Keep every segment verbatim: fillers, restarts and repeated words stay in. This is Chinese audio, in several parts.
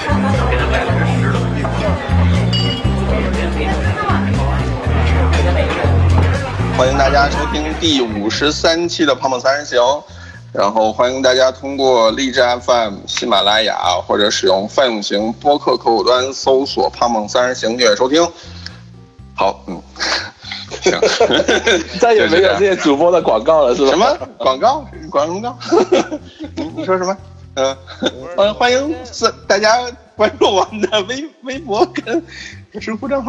欢迎大家收听第五十三期的胖胖三人行，然后欢迎大家通过荔枝 F M、喜马拉雅或者使用泛用型播客客户端搜索胖胖三人行订阅收听。好，嗯，行， 再也没有这些主播的广告了，是吧？ 什么广告？广告？你你说什么？嗯、呃，欢欢迎大家关注我们的微微博跟知乎账号。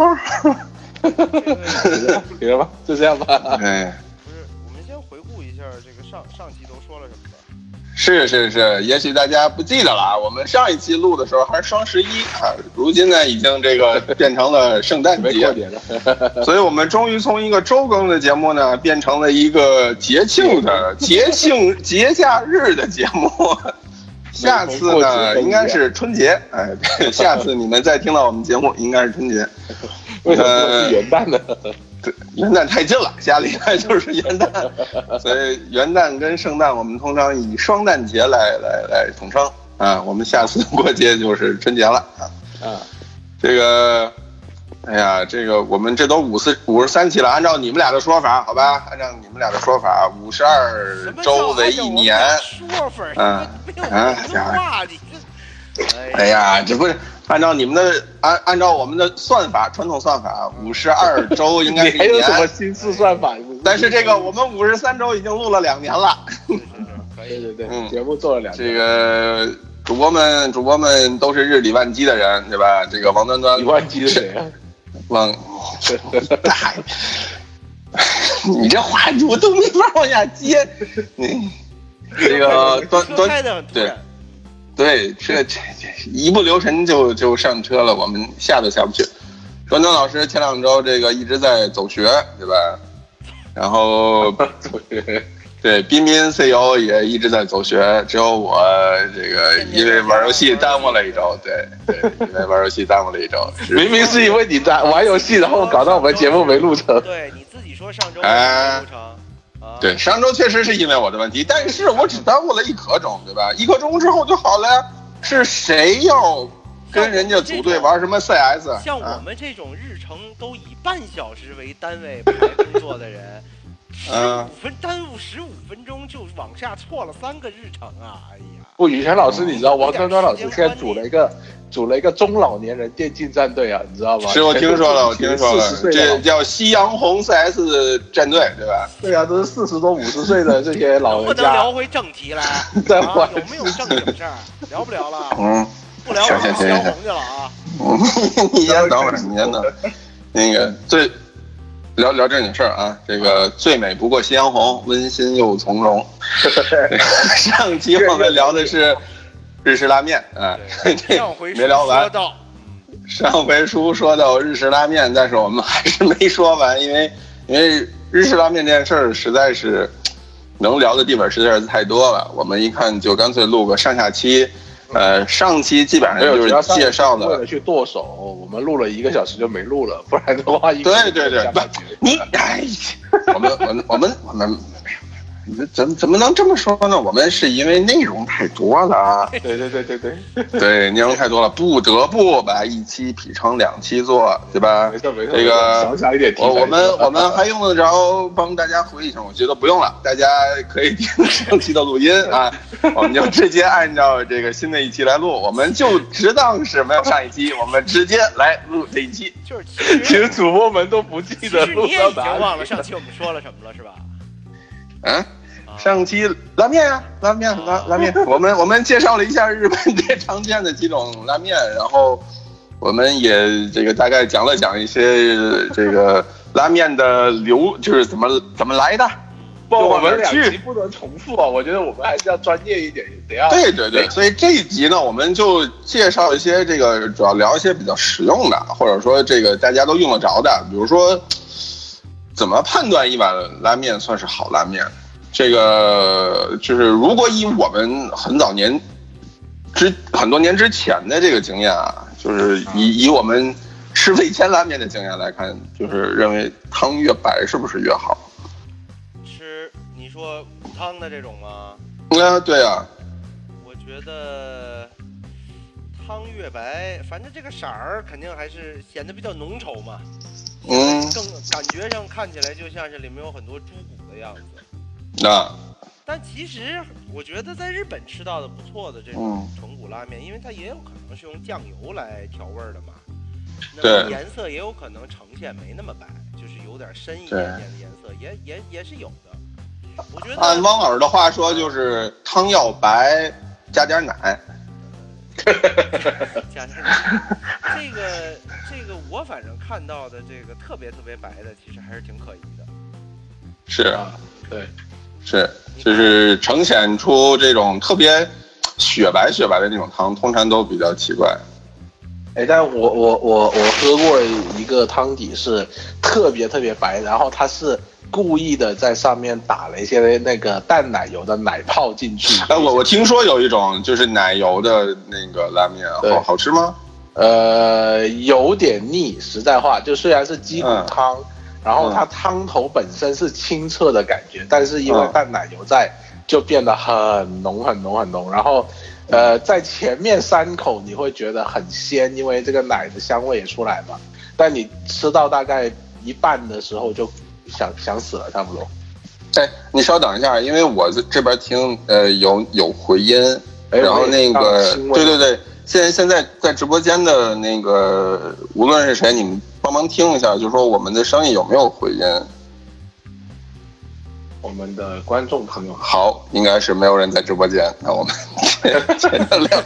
行了吧，就这样吧。 哎， 不是，我们先回顾一下这个上上期都说了什么吧。 是是是，也许大家不记得了啊。我们上一期录的时候还是双十一啊，如今呢已经这个变成了圣诞节，所以我们终于从一个周更的节目呢，变成了一个节庆的节庆节假日的节目。下次呢应该是春节，哎，下次你们再听到我们节目应该是春节。 为什么是元旦呢？ 对，元旦太近了，下礼拜就是元旦，所以元旦跟圣诞我们通常以双旦节来来来统称啊。我们下次过节就是春节了啊。 啊， 这个，哎呀，这个我们这都五四五十三期了，按照你们俩的说法，好吧？按照你们俩的说法，五十二周为一年。 说法啊啊， 话你这， 哎呀，这不是。按照你们的按按照我们的算法，传统算法，五十二周应该是一年。 你还有什么新式算法？ 但是这个我们五十三周已经录了两年了。 可以，对对对， 嗯， 节目做了两年。 这个主播们，主播们都是日理万机的人，对吧？这个王端端， 李万基是谁啊？ 王，大爷，你这话我都没法往下接。你这个端端对。对，这这这一不留神就就上车了，我们下都下不去。端端老师前两周这个一直在走学，对吧？然后走学， 对，彬彬 C E O 也一直在走学，只有我这个因为玩游戏耽误了一周，对对，因为玩游戏耽误了一周。 明明是因为你在玩游戏，然后搞到我们节目没录成。 对，你自己说上周没录成。 对，上周确实是因为我的问题，但是我只耽误了一刻钟，对吧？一刻钟之后就好了呀。是谁要跟人家组队玩什么 C S？ 像我们这种日程都以半小时为单位排工作的人，十五分耽误十五分钟就往下错了三个日程啊！哎呀， 不，雨辰老师，你知道王端端老师现在组了一个组了一个中老年人电竞战队啊，你知道吗？ 是我听说了，我听说了，这叫夕阳红 C S 战队，对吧？ 对啊，都是四十多、五十岁的这些老人家。 不能聊回正题来， 在啊、有没有正经事儿？聊不聊了？ 嗯， 不聊了，夕阳红去了啊！ 你先等会儿，你先等。那个最聊聊正经事儿啊，这个最美不过夕阳红，温馨又从容。上期我们聊的是日式拉面啊， 上回没聊完。 到上回书说到日式拉面，但是我们还是没说完，因为因为日式拉面这件事儿实在是能聊的地方实在是太多了，我们一看就干脆录个上下期。呃，上期基本上就是介绍的， 为了去剁手，我们录了一个小时就没录了，不然的话一对对对，你哎，我们我们我们我们。怎么怎么能这么说呢？我们是因为内容太多了啊！ 对对对对对对，内容太多了，不得不把一期劈成两期做，对吧？ 没错没错。 这个少想一点题材。 我我们我们还用得着帮大家回忆声？我觉得不用了，大家可以听上期的录音啊，我们就直接按照这个新的一期来录，我们就只当是没有上一期，我们直接来录这一期。 就是其实主播们都不记得录你也已经忘了上期我们说了什么了，是吧？ 嗯，上期拉面啊，拉面拉拉面，我们我们介绍了一下日本最常见的几种拉面，然后我们也这个大概讲了讲一些这个拉面的流，就是怎么怎么来的。 不，我们两集不能重复啊！我觉得我们还是要专业一点，得要。 对对对，所以这一集呢，我们就介绍一些这个，主要聊一些比较实用的，或者说这个大家都用得着的，比如说。怎么判断一碗拉面算是好拉面？这个就是如果以我们很早年之很多年之前的这个经验啊，就是以以我们吃味千拉面的经验来看，就是认为汤越白是不是越好？ 吃你说骨汤的这种吗？ 啊，对啊。 我觉得汤越白，反正这个色儿肯定还是显得比较浓稠嘛。 嗯， 更感觉上看起来就像是里面有很多猪骨的样子。 那、啊， 但其实我觉得在日本吃到的不错的这种豚骨拉面，嗯、因为它也有可能是用酱油来调味的嘛。那么颜色也有可能呈现没那么白，就是有点深一点点的颜色，也也也是有的。我觉得按汪老师的话说，就是汤要白加点奶。 加点奶，这个这个我反正看到的这个特别特别白的，其实还是挺可疑的。 是啊， 对， 是就是呈现出这种特别雪白雪白的那种汤，通常都比较奇怪。 哎，但我我我我喝过一个汤底是特别特别白，然后它是故意的在上面打了一些那个淡奶油的奶泡进去。 哎，我我听说有一种就是奶油的那个拉面，好好吃吗？ 呃，有点腻，实在话，就虽然是鸡骨汤，嗯、然后它汤头本身是清澈的感觉，嗯、但是因为淡奶油在，就变得很浓很浓很浓，然后。呃，在前面三口你会觉得很鲜，因为这个奶的香味也出来嘛。但你吃到大概一半的时候就想想死了，差不多。 哎，你稍等一下，因为我这边听呃有有回音，然后那个对对对，现在现在在直播间的那个无论是谁，你们帮忙听一下，就说我们的声音有没有回音。 我们的观众朋友好，应该是没有人在直播间，那我们接着聊。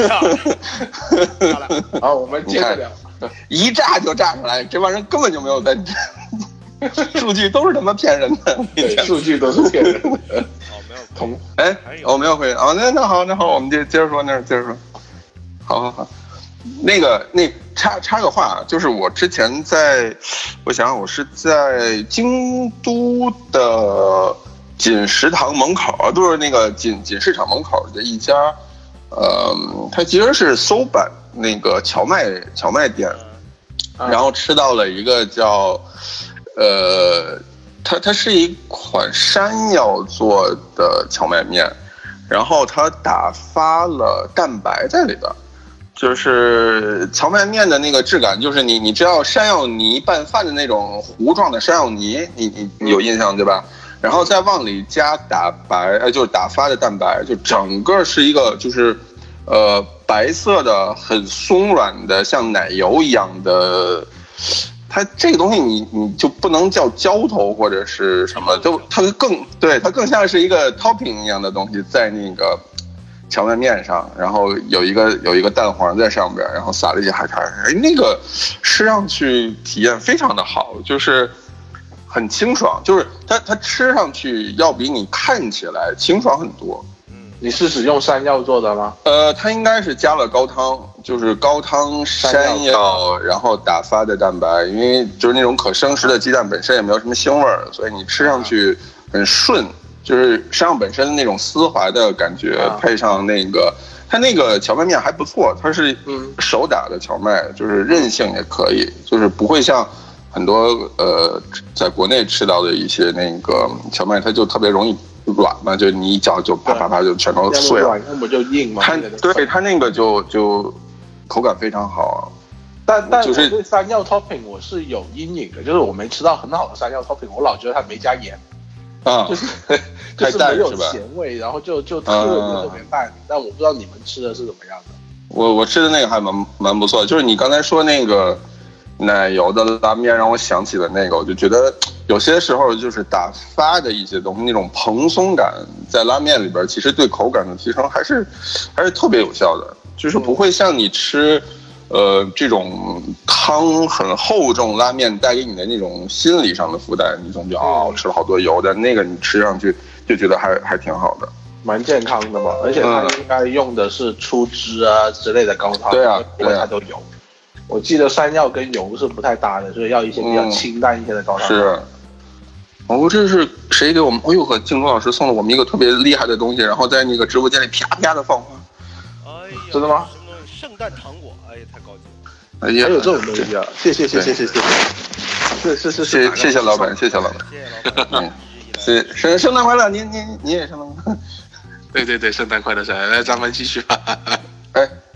好，我们接着聊。 一炸就炸出来，这帮人根本就没有在，数据都是他妈骗人的， 对，数据都是骗人的。 哦，没有同哎，我、哦、没有回哦，那那好，那好，我们接接着说，那接着说。好好好，那个那插插个话，就是我之前在，我想我是在京都的锦食堂门口，就是那个锦锦市场门口的一家，呃，它其实是搜版那个荞麦荞麦店，然后吃到了一个叫，呃，它它是一款山药做的荞麦面，然后它打发了蛋白在里边。就是荞麦面的那个质感，就是你你知道山药泥拌饭的那种糊状的山药泥，你你你有印象对吧？然后再往里加打白，呃，就是打发的蛋白，就整个是一个就是呃白色的很松软的像奶油一样的。它这个东西你你就不能叫浇头或者是什么，就它更对它更像是一个 topping 一样的东西在那个荞麦面上，然后有一个有一个蛋黄在上边，然后撒了一些海苔，哎，那个吃上去体验非常的好，就是很清爽，就是它它吃上去要比你看起来清爽很多。 嗯，你是使用山药做的吗？ 呃，它应该是加了高汤，就是高汤山药，然后打发的蛋白，因为就是那种可生食的鸡蛋本身也没有什么腥味儿，所以你吃上去很顺。就是山药本身那种丝滑的感觉，啊、配上那个它那个荞麦面还不错，它是手打的荞麦，就是韧性也可以，就是不会像很多呃在国内吃到的一些那个荞麦，它就特别容易软嘛，就你一搅就啪啪啪就全都碎了。 要么就硬嘛。 它对它那个就就口感非常好。 但但我对山药 topping 我是有阴影的，就是我没吃到很好的山药 topping， 我老觉得它没加盐。 啊， 就是就是没有咸味，然后就就特别特别淡、嗯。但我不知道你们吃的是怎么样的。 我我吃的那个还蛮蛮不错，就是你刚才说那个奶油的拉面，让我想起了那个，我就觉得有些时候就是打发的一些东西，那种蓬松感在拉面里边，其实对口感的提升还是还是特别有效的，就是不会像你吃。呃，这种汤很厚重，拉面带给你的那种心理上的负担，你总觉得啊、哦，吃了好多油的，那个你吃上去就觉得还还挺好的， 蛮健康的嘛。而且它应该用的是粗汁啊之类的高汤， 对啊， 因为它都有。我记得山药跟油是不太搭的，所以要一些比较清淡一些的高汤。 嗯、是。哦，这是谁给我们？哎呦呵，静茹老师送了我们一个特别厉害的东西，然后在那个直播间里啪啪的放花。 哎呀， 真的吗？ 圣诞糖果，哎呀，太高级了！ 哎呀， 还有这种东西啊！谢谢谢谢谢谢，是是是是，谢谢老板，谢谢老板， 谢谢老板， 是圣圣诞快乐，您您你也圣诞快乐， 对对对，圣诞快乐，来来，咱们继续吧。 哎，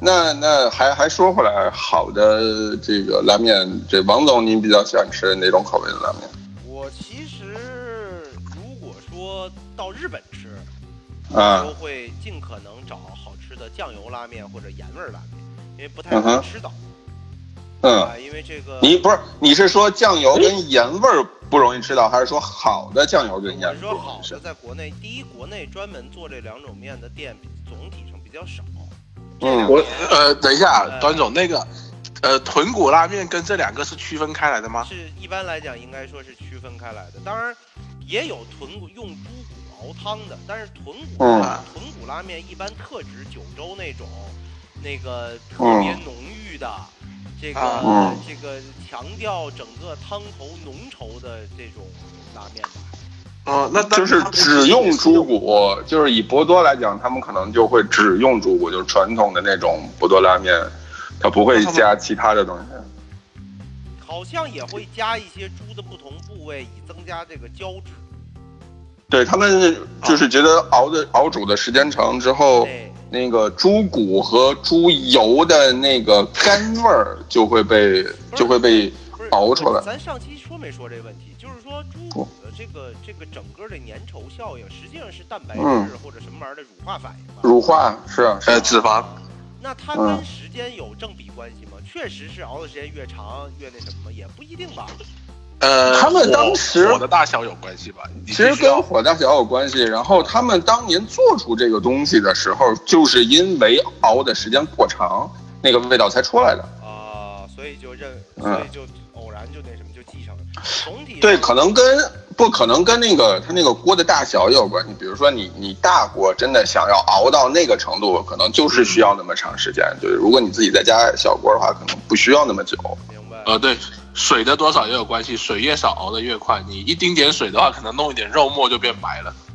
那那还还说回来，好的这个拉面，这王总您比较喜欢吃哪种口味的拉面？ 我其实如果说到日本吃， 啊， 就会尽可能找好吃的酱油拉面或者盐味拉面，因为不太容易吃到。 嗯， 啊、因为这个你不是你是说酱油跟盐味儿不容易吃到，还是说好的酱油跟盐味？ 我说好的，在国内，第一，国内专门做这两种面的店总体上比较少。 嗯， 我呃，等一下，呃、端总那个，呃，豚骨拉面跟这两个是区分开来的吗？ 是，一般来讲应该说是区分开来的。当然，也有豚骨用猪骨熬汤的，但是豚骨、 嗯、 豚骨拉面一般特指九州那种，那个特别浓郁的。嗯这个、 嗯、 这个强调整个汤头浓稠的这种拉面吧。 哦，那就是只用猪骨，就是以博多来讲，他们可能就会只用猪骨，就是传统的那种博多拉面，它不会加其他的东西。 好像也会加一些猪的不同部位，以增加这个胶质。 对，他们就是觉得熬的熬煮的时间长之后。那个猪骨和猪油的那个干味儿就会被就会被熬出来。 咱上期说没说这个问题？就是说猪骨的这个这个整个的粘稠效应，实际上是蛋白质或者什么玩意儿的乳化反应吧？ 乳化是啊， 呃脂肪。 那它跟时间有正比关系吗？嗯、确实是熬的时间越长越那什么，也不一定吧。 呃， 他们当时火的大小有关系吧？ 其实跟火大小有关系。然后他们当年做出这个东西的时候，就是因为熬的时间过长，那个味道才出来的啊、呃，所以就认，所以就偶然就那什么就继承了。总体对，可能跟不可能跟那个它那个锅的大小也有关系。比如说你你大锅真的想要熬到那个程度，可能就是需要那么长时间。就是如果你自己在家小锅的话，可能不需要那么久。 明白？ 呃，对。水的多少也有关系，水越少熬得越快。你一丁点水的话，可能弄一点肉末就变白了。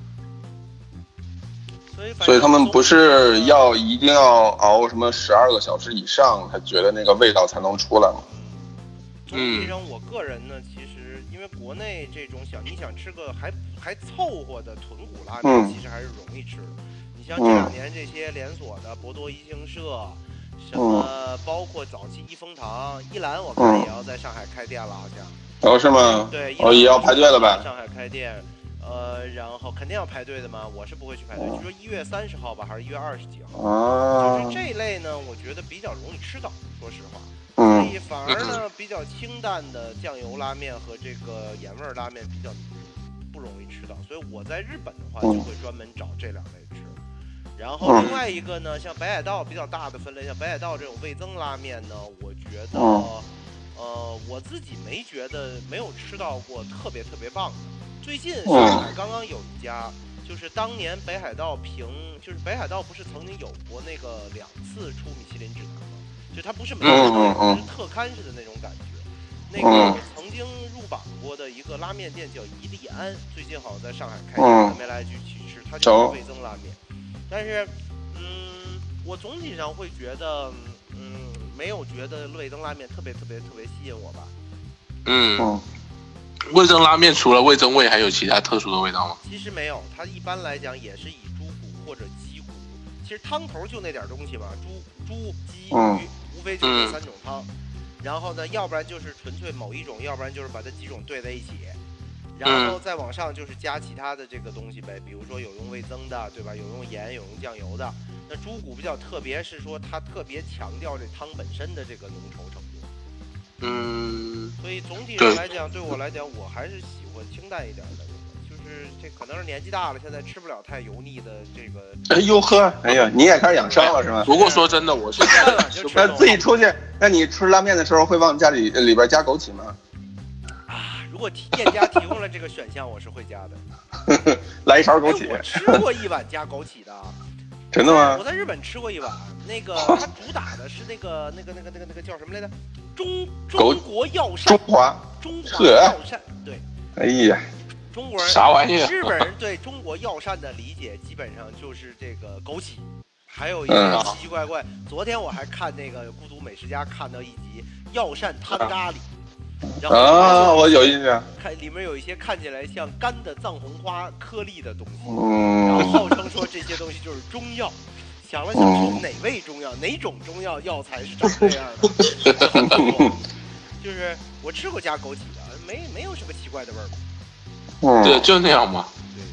所以， 所以他们不是要一定要熬什么十二个小时以上，才觉得那个味道才能出来吗？ 总体上，我个人呢，其实因为国内这种想你想吃个还还凑合的豚骨拉面， 嗯、 其实还是容易吃的。你像这两年这些连锁的博多一兴社。什么包括早期一风堂、一兰，我看也要在上海开店了，好像。 哦，是吗？ 对， 哦，也要排队了吧？ 上海开店，呃，然后肯定要排队的嘛，我是不会去排队。据说一月三十号吧，还是一月二十几号？ 啊， 就是这类呢，我觉得比较容易吃到，说实话。 嗯。 所以反而呢，比较清淡的酱油拉面和这个盐味拉面比较不容易吃到，所以我在日本的话就会专门找这两类吃。然后另外一个呢，像北海道比较大的分类，像北海道这种味增拉面呢，我觉得，呃，我自己没觉得没有吃到过特别特别棒的。最近上海刚刚有一家，就是当年北海道评，就是北海道不是曾经有过那个两次出米其林指南吗？就它不是每次都有，是特刊式的那种感觉。那个曾经入榜过的一个拉面店叫伊利安，最近好像在上海开店，没来得及去吃，它就是味增拉面。但是，嗯，我总体上会觉得，嗯，没有觉得味增拉面特别特别特别吸引我吧。 嗯，味增拉面除了味增味，还有其他特殊的味道吗？ 其实没有，它一般来讲也是以猪骨或者鸡骨。其实汤头就那点东西嘛，猪、猪、鸡、鱼，无非就这三种汤。嗯、然后呢，要不然就是纯粹某一种，要不然就是把这几种兑在一起。然后再往上就是加其他的这个东西呗，比如说有用味增的，对吧？有用盐，有用酱油的。那猪骨比较特别，是说它特别强调这汤本身的这个浓稠程度。 嗯。 所以总体上来讲，对我来讲，我还是喜欢清淡一点的。就是这可能是年纪大了，现在吃不了太油腻的这个。 哎呦呵，哎呀，你也开始养生了是吗？ 不过说真的，我现在那自己出去，那你吃拉面的时候会往家里里边加枸杞吗？ 如果店家提供了这个选项，我是会加的。 来一勺枸杞。 我吃过一碗加枸杞的。 真的吗？ 我在日本吃过一碗，那个它主打的是那个那个那个那个那个叫什么来着？中中国药膳。 中华。 中华药膳。对。 哎呀， 中国人啥玩意儿？ 日本人对中国药膳的理解基本上就是这个枸杞，还有一些奇奇怪怪。嗯、昨天我还看那个《孤独美食家》，看到一集药膳汤咖喱。然后啊，我有印象。 看里面有一些看起来像干的藏红花颗粒的东西， 嗯， 然后号称说这些东西就是中药。 想了想是哪味中药、嗯、哪种中药药材是长这样的。就是我吃过加枸杞的，没没有什么奇怪的味儿。 嗯，对，就那样嘛。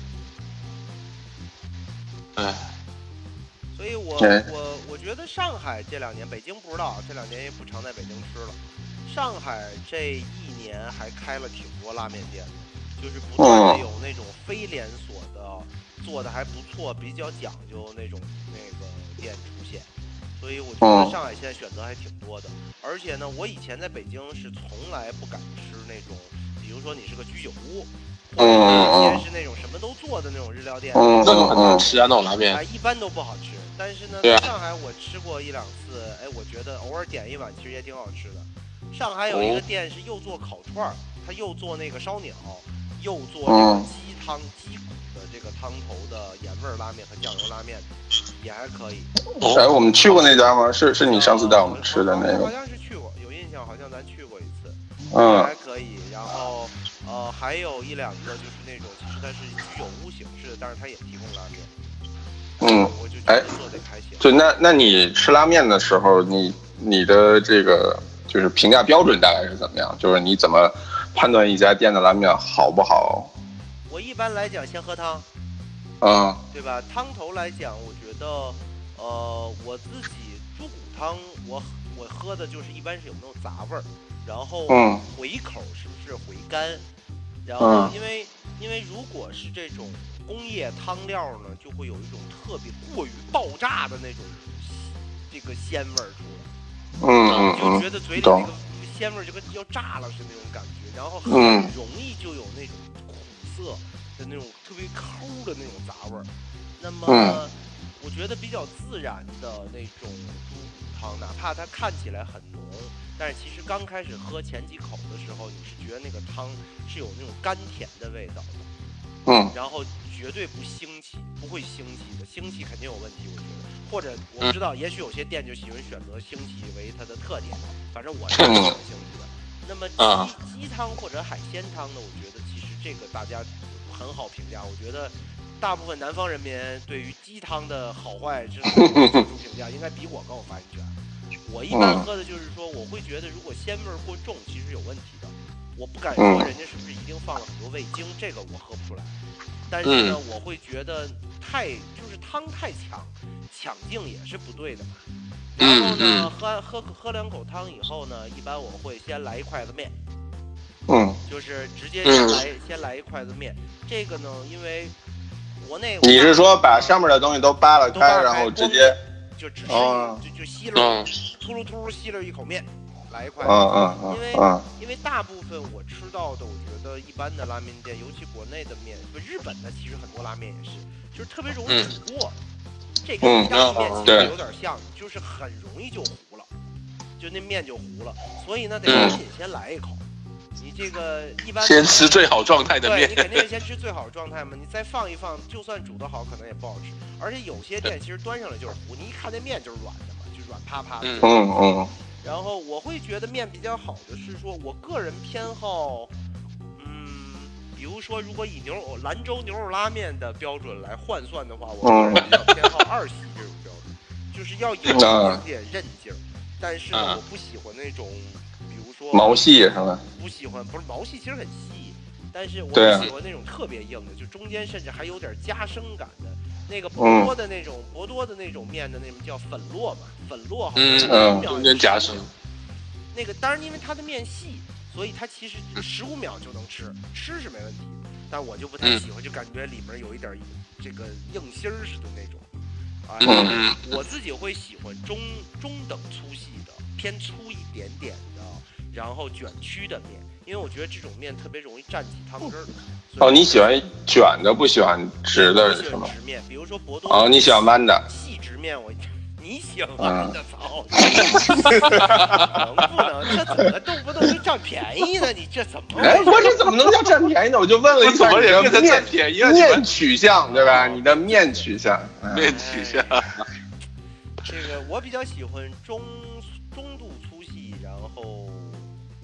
对。哎。所以我我我觉得上海这两年，北京不知道，这两年也不常在北京吃了。上海这一年还开了挺多拉面店的，就是不断的有那种非连锁的，做的还不错，比较讲究那种那个店出现。所以我觉得上海现在选择还挺多的，而且呢，我以前在北京是从来不敢吃那种，比如说你是个居酒屋，或者有些是那种什么都做的那种日料店， 那种很难吃啊，那种拉面， 哎，一般都不好吃。但是呢，在上海我吃过一两次，哎，我觉得偶尔点一碗其实也挺好吃的。上海有一个店是又做烤串，他又做那个烧鸟，又做这个鸡汤鸡骨的这个汤头的盐味拉面和酱油拉面，也还可以。 哎，我们去过那家吗？是是你上次带我们吃的那个？ 好像是去过，有印象，好像咱去过一次。 嗯， 还可以。然后呃，还有一两个就是那种，其实它是居酒屋形式的，但是它也提供拉面。 嗯， 我就觉得做的还行。 就那那你吃拉面的时候，你你的这个就是评价标准大概是怎么样？就是你怎么判断一家店的拉面好不好？ 我一般来讲先喝汤， 嗯， 对吧？汤头来讲，我觉得，呃，我自己猪骨汤，我我喝的就是一般是有没有杂味儿，然后回口是不是回甘，然后因为、嗯、因为如果是这种工业汤料呢，就会有一种特别过于爆炸的那种这个鲜味儿出来， 嗯， 就觉得嘴里那个鲜味就跟要炸了似的那种感觉，然后很容易就有那种苦涩的那种特别抠的那种杂味儿。那么、嗯、我觉得比较自然的那种猪骨汤，哪怕它看起来很浓，但是其实刚开始喝前几口的时候，你是觉得那个汤是有那种甘甜的味道的， 嗯， 然后绝对不腥气，不会腥气的，腥气肯定有问题，我觉得。或者我不知道，也许有些店就喜欢选择腥气为它的特点，反正我是喜欢腥气的。那么鸡鸡汤或者海鲜汤呢，我觉得其实这个大家很好评价。我觉得大部分南方人民对于鸡汤的好坏这种评价应该比我高发言权。我一般喝的就是说，我会觉得如果鲜味过重，其实有问题的。我不敢说人家是不是一定放了很多味精，这个我喝不出来。但是呢，我会觉得太就是汤太强，抢镜也是不对的。然后呢，喝喝喝两口汤以后呢，一般我会先来一筷子面， 嗯， 就是直接先来、嗯、先来一筷子面。这个呢，因为国内你是说把上面的东西都扒了开，然后直接就只是、哦、就就吸了，突噜突噜吸了一口面。来一块， 嗯嗯嗯， 因为、嗯、因为大部分我吃到的，我觉得一般的拉面店，尤其国内的面，不日本的其实很多拉面也是，就是特别容易煮过。嗯、这跟意大利面其实有点像，嗯、就是很容易就糊了，就那面就糊了。所以呢，得赶紧先来一口。嗯、你这个一般先吃最好状态的面， 对你肯定是先吃最好状态嘛。你再放一放，就算煮得好，可能也不好吃。而且有些店其实端上来就是糊，你一看那面就是软的嘛，就软趴趴的。 嗯嗯。嗯然后我会觉得面比较好的是说，我个人偏好，嗯，比如说如果以牛肉兰州牛肉拉面的标准来换算的话，我个人比较偏好二喜这种标准，就是要有一点点韧劲儿，但是呢，我不喜欢那种，比如说毛细是吧？ 不喜欢，不是毛细其实很细，但是我不喜欢那种特别硬的，就中间甚至还有点夹生感的。那个博多的那种、嗯、博多的那种面的那种叫粉络嘛，粉络好像十五秒就夹生。那个当然因为它的面细，所以它其实十五秒就能吃，吃是没问题。但我就不太喜欢，就感觉里面有一点这个硬芯儿似的那种。啊、嗯，我自己会喜欢中中等粗细的，偏粗一点点的，然后卷曲的面，因为我觉得这种面特别容易蘸起汤汁儿。 哦，你喜欢卷的，不喜欢直的是吗？ 直面，比如说博多。 哦，你喜欢弯的。 细直面我，你喜欢的操！能不能这怎么动不动就占便宜呢？你这怎么？ 哎，我这怎么能叫占便宜呢？我就问了一下你的面便宜面取向，对吧？你的面取向， 面取向。 这个我比较喜欢中中度粗细，然后。一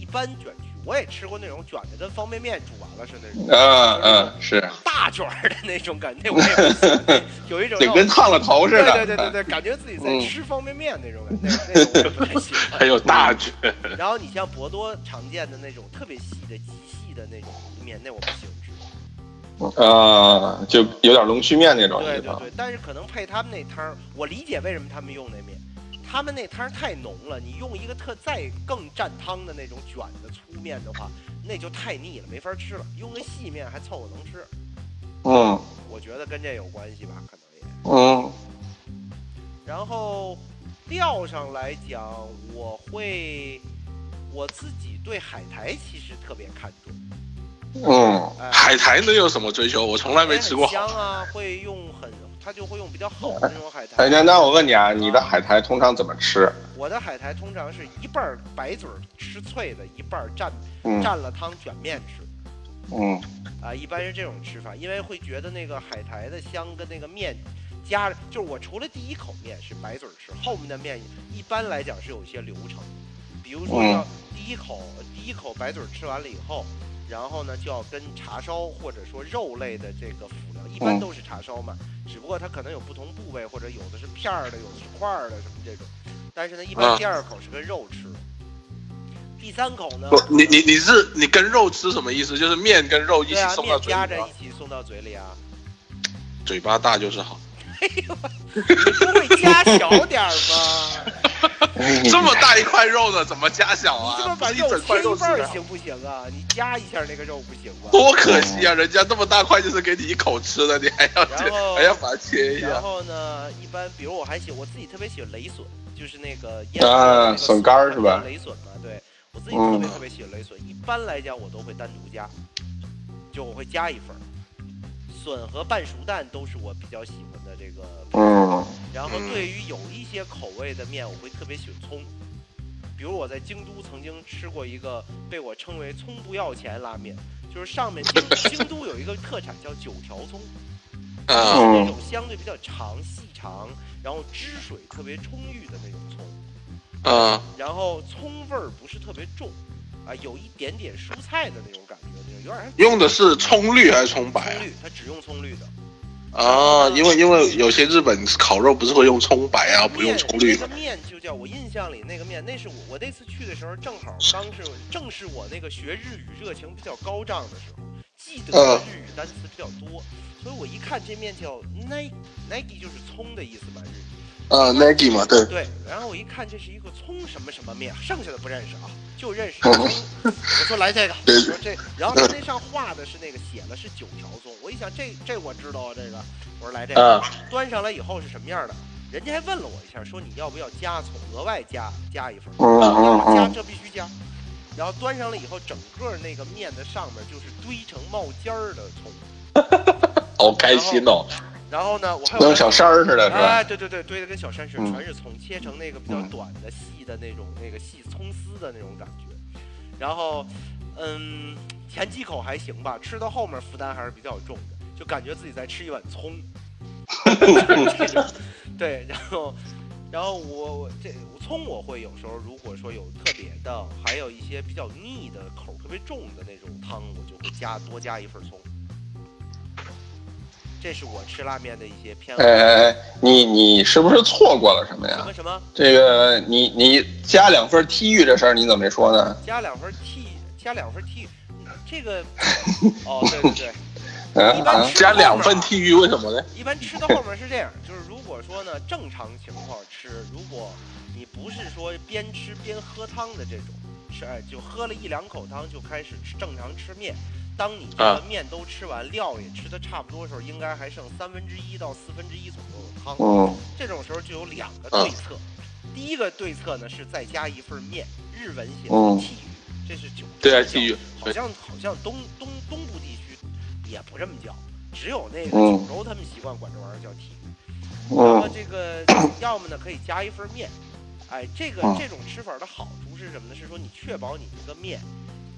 一般卷曲，我也吃过那种卷的跟方便面煮完了似的， 嗯嗯是大卷的那种感觉，我也不喜欢，有一种就跟烫了头似的， 对对对对对，感觉自己在吃方便面那种感觉，那那种我也不太喜欢。 还有大卷， 然后你像博多常见的那种特别细的极细的那种面，那我不喜欢吃。 呃，就有点龙须面那种。 对对对，但是可能配他们那汤，我理解为什么他们用那面，他们那汤太浓了，你用一个特再更蘸汤的那种卷的粗面的话，那就太腻了，没法吃了。用个细面还凑合能吃。 嗯， 我觉得跟这有关系吧，可能也。 嗯。 然后料上来讲，我会我自己对海苔其实特别看重。 嗯， 哎、 海苔能有什么追求？我从来没吃过。 香啊，会用很，它就会用比较好的那种海苔。 哎，那那我问你啊，你的海苔通常怎么吃？ 我的海苔通常是一半白嘴吃脆的，一半蘸、 嗯、 蘸了汤卷面吃。 嗯， 啊，一般是这种吃法，因为会觉得那个海苔的香跟那个面加，就是我除了第一口面是白嘴吃，后面的面一般来讲是有一些流程，比如说要第一口、嗯、第一口白嘴吃完了以后。然后呢，就要跟茶烧或者说肉类的这个辅料，一般都是茶烧嘛，嗯、只不过它可能有不同部位，或者有的是片儿的，有的是块儿的什么这种。但是呢，一般第二口是跟肉吃，啊、第三口呢， 你你你是你跟肉吃什么意思？就是面跟肉一起送到嘴里， 对啊，面夹着一起送到嘴里啊。 嘴巴大就是好。 哎呦，你不会夹小点吗？ 这么大一块肉呢，怎么夹小啊？ 你这么把肉切一半行不行啊？你夹一下那个肉不行吗？ 多可惜啊！人家那么大块就是给你一口吃的，你还要还要把它切一下。 然后呢，一般比如我还喜我自己特别喜欢雷笋，就是那个腌啊笋干是吧？ 雷笋嘛，对我自己特别特别喜欢雷笋。嗯、一般来讲，我都会单独加，就我会加一份。笋和半熟蛋都是我比较喜欢的这个， 嗯， 然后对于有一些口味的面，我会特别喜欢葱，比如我在京都曾经吃过一个被我称为葱不要钱拉面，就是上面京京都有一个特产叫九条葱， 啊， 是那种相对比较长细长，然后汁水特别充裕的那种葱， 啊， 然后葱味儿不是特别重。啊，有一点点蔬菜的那种感觉，有点。 用的是葱绿还是葱白？ 葱绿，它只用葱绿的。 啊，因为因为有些日本烤肉不是会用葱白啊，不用葱绿。 那个面就叫我印象里那个面，那是我我那次去的时候，正好刚是正是我那个学日语热情比较高涨的时候，记得的日语单词比较多，呃、所以我一看这面叫 nagi nagi 就是葱的意思嘛，日语。 呃 nagi 嘛，对。 对，然后我一看这是一个葱什么什么面，剩下的不认识啊。就认识葱，我说来这个，我说这，然后他那上画的是那个写了是九条葱，我一想这这我知道啊，这个，我说来这个，端上来以后是什么样的？人家还问了我一下，说你要不要加葱，额外加加一份，要加这必须加。然后端上来以后，整个那个面的上面就是堆成冒尖儿的葱， 好开心哦。 然后呢，我还有跟小山儿似的，是吧？ 哎，对对对，堆的跟小山似的，全是葱，切成那个比较短的、细的那种那个细葱丝的那种感觉。然后，嗯，前几口还行吧，吃到后面负担还是比较重的，就感觉自己在吃一碗葱。对，然后，然后我我这葱我会有时候如果说有特别的，还有一些比较腻的口特别重的那种汤，我就会加多加一份葱。这是我吃拉面的一些偏好。 哎，你你是不是错过了什么呀？ 什么什么？ 这个你你加两份剔玉这事儿你怎么没说呢？ 加两份剔，加两份剔，这个哦，对对对，一般吃加两份剔玉为什么呢？ 一般吃到后面是这样，就是如果说呢正常情况吃，如果你不是说边吃边喝汤的这种，是哎就喝了一两口汤就开始吃正常吃面。当你这个面都吃完，料也吃的差不多的时候，应该还剩三分之一到四分之一左右的汤。 嗯， 这种时候就有两个对策。第一个对策呢是再加一份面，日文写的剔玉，这是九对啊，剔玉， 好像好像东东东部地区也不这么叫，只有那个九州他们习惯管这玩意儿叫剔玉。然后这个要么呢可以加一份面，哎，这个这种吃法的好处是什么呢？是说你确保你这个面。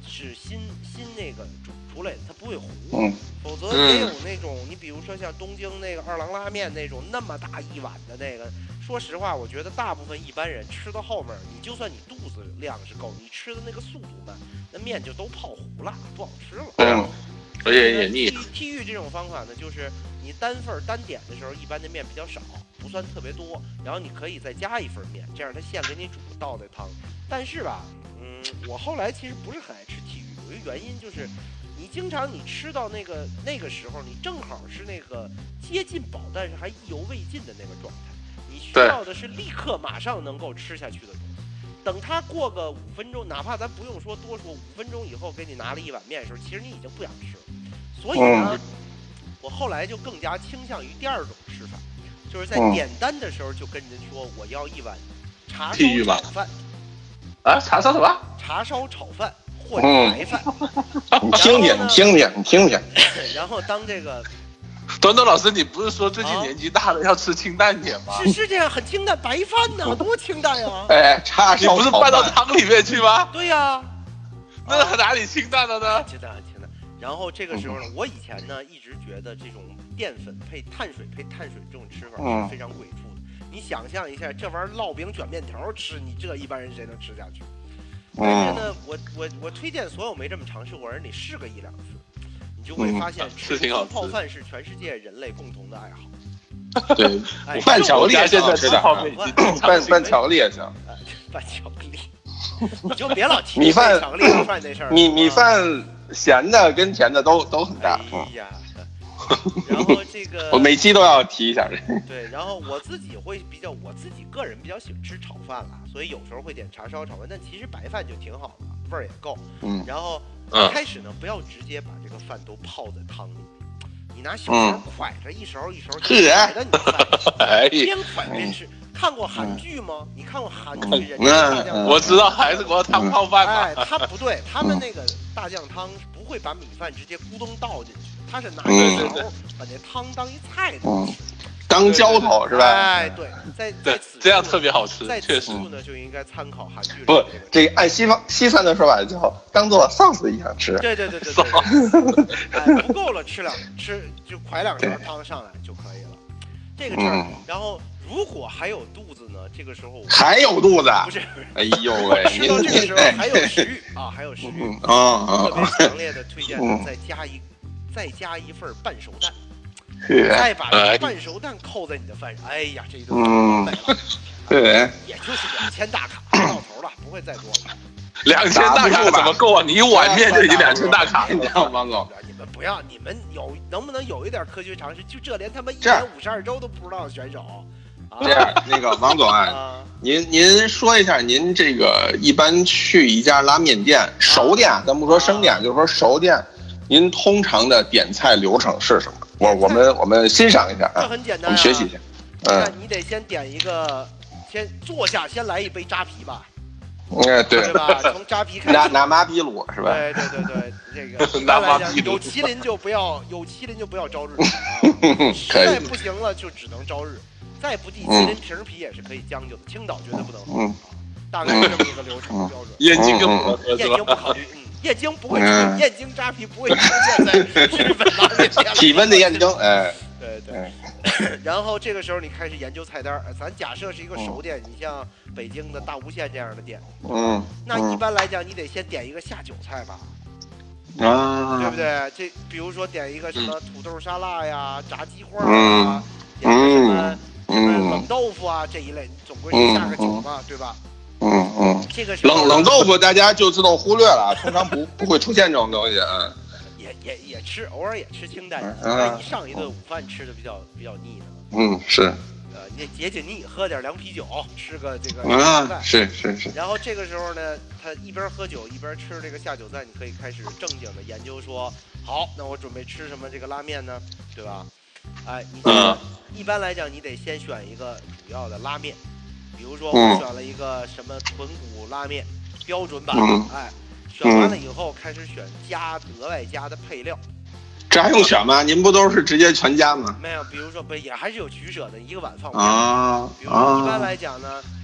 是新新那个煮出来的，它不会糊。 嗯， 否则也有那种，你比如说像东京那个二郎拉面那种那么大一碗的那个，说实话，我觉得大部分一般人吃到后面，你就算你肚子量是够，你吃的那个速度慢，那面就都泡糊了，不好吃了。 嗯，而且也腻。 T 玉这种方法呢，就是你单份单点的时候，一般的面比较少，不算特别多，然后你可以再加一份面，这样它现给你煮倒的汤。但是吧，嗯，我后来其实不是很爱吃 T 玉，有一个原因就是。你经常你吃到那个那个时候，你正好是那个接近饱，但是还意犹未尽的那个状态。你需要的是立刻马上能够吃下去的东西。等它过个五分钟，哪怕咱不用说多说，五分钟以后给你拿了一碗面的时候，其实你已经不想吃了。所以呢，嗯、我后来就更加倾向于第二种吃法，就是在点单的时候就跟人说我要一碗茶烧炒饭。 啊，茶烧什么？ 茶烧炒饭。或者白饭， 你听听，你听听，你听听。 然后当这个， 短短老师，你不是说最近年纪大了要吃清淡点吗？ 是是这样，很清淡，白饭呢，多清淡呀！ 哎，叉烧你不是拌到汤里面去吗？ 对呀， 那哪里清淡了呢？ 清淡，清淡。然后这个时候呢，我以前呢一直觉得这种淀粉配碳水配碳水这种吃法是非常鬼畜的。你想象一下，这玩意儿烙饼卷面条吃，你这一般人谁能吃下去？但是呢，我我我推荐所有没这么尝试过人，你试个一两次，你就会发现吃泡饭是全世界人类共同的爱好。 对，拌巧克力现在吃泡面， 拌拌巧克力也行。 拌巧克力，你就别老提米饭巧克力饭那事儿。 米米饭咸的跟甜的都都很大。 哎呀。然后这个我每期都要提一下这对，然后我自己会比较，我自己个人比较喜欢吃炒饭啦，所以有时候会点茶烧炒饭，但其实白饭就挺好的，味儿也够。嗯，然后一开始呢，不要直接把这个饭都泡在汤里，你拿小勺蒯着一勺一勺蒯在你的饭，边蒯边吃。看过韩剧吗？你看过韩剧人家大酱汤？ 我知道韩国汤泡饭。 哎，他不对，他们那个大酱汤不会把米饭直接咕咚倒进去。他是拿一勺把那汤当一菜的吃， 当浇头是吧？ 哎，对，在对这样特别好吃。 在此处呢，就应该参考韩剧。 不，这按西方西餐的说法叫当做 sauce 一样吃。 对对对对对。哎，不够了，吃两吃就㧟两勺汤上来就可以了。这个事儿，然后如果还有肚子呢，这个时候还有肚子？ 不是， 哎呦喂！ 吃到这个时候还有食欲啊，还有食欲啊！特别强烈的推荐再加一。再加一份半熟蛋，再把这半熟蛋扣在你的饭上，哎呀，这一顿完美了。 对， 也就是两千大卡到头了，不会再多了。 两千大卡怎么够啊？你一碗面就已经两千大卡了， 王总。 你们不要，你们有能不能有一点科学常识？就这连他妈一年五十二周都不知道的选手。 这样，那个王总啊，您您说一下，您这个一般去一家拉面店，熟店，咱不说生店，就是说熟店。您通常的点菜流程是什么？我我们我们欣赏一下啊， 这很简单、啊， 我们学习一下。 嗯，你得先点一个，先坐下，先来一杯扎啤吧。 哎，对， 对吧？从扎啤开始。 拿拿马啤卤是吧？ 对对对对，这个一般来讲，有麒麟就不要，有麒麟就不要朝日啊。实在不行了，就只能朝日。再不济，麒麟瓶皮也是可以将就的，青岛绝对不能。嗯，大概是这么一个流程标准。 燕京跟燕京不考虑，嗯。燕京不会出现，燕京扎啤不会出现在日本拉面店。 体温的燕京，哎， 对对。然后这个时候你开始研究菜单，咱假设是一个熟店，你像北京的大无限这样的店，嗯，那一般来讲你得先点一个下酒菜吧，啊，对不对？这比如说点一个什么土豆沙拉呀、炸鸡花啊，点个什么什么冷豆腐啊这一类，你总归是下个酒吧，对吧？ 嗯嗯， 这个冷冷豆腐大家就自动忽略了，通常不不会出现这种东西啊。 也也也吃，偶尔也吃清淡，嗯，一上一顿午饭吃的比较比较腻呢。 嗯，是。 呃，你解解腻，喝点凉啤酒，吃个这个啊，是是是。 然后这个时候呢，他一边喝酒一边吃这个下酒菜，你可以开始正经的研究说，好，那我准备吃什么这个拉面呢？对吧？哎，你嗯，一般来讲，你得先选一个主要的拉面。比如说，我选了一个什么豚骨拉面，标准版， 嗯、 哎，选完了以后开始选加额外加的配料。 这还用选吗？您不都是直接全加吗？ 没有，比如说不也还是有取舍的，一个碗放不下。啊， 比如说一般来讲呢，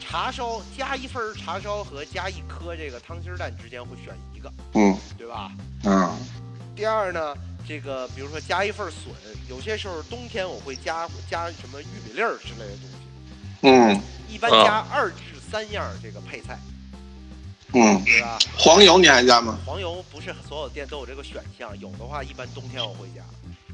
茶烧加一份茶烧和加一颗这个汤心蛋之间会选一个， 嗯， 对吧？ 嗯。 第二呢，这个比如说加一份笋，有些时候冬天我会加加什么玉米粒儿之类的东西。 嗯， 一般加二至三样这个配菜。 嗯， 对吧？ 黄油你还加吗？ 黄油不是所有店都有这个选项，有的话一般冬天我会加。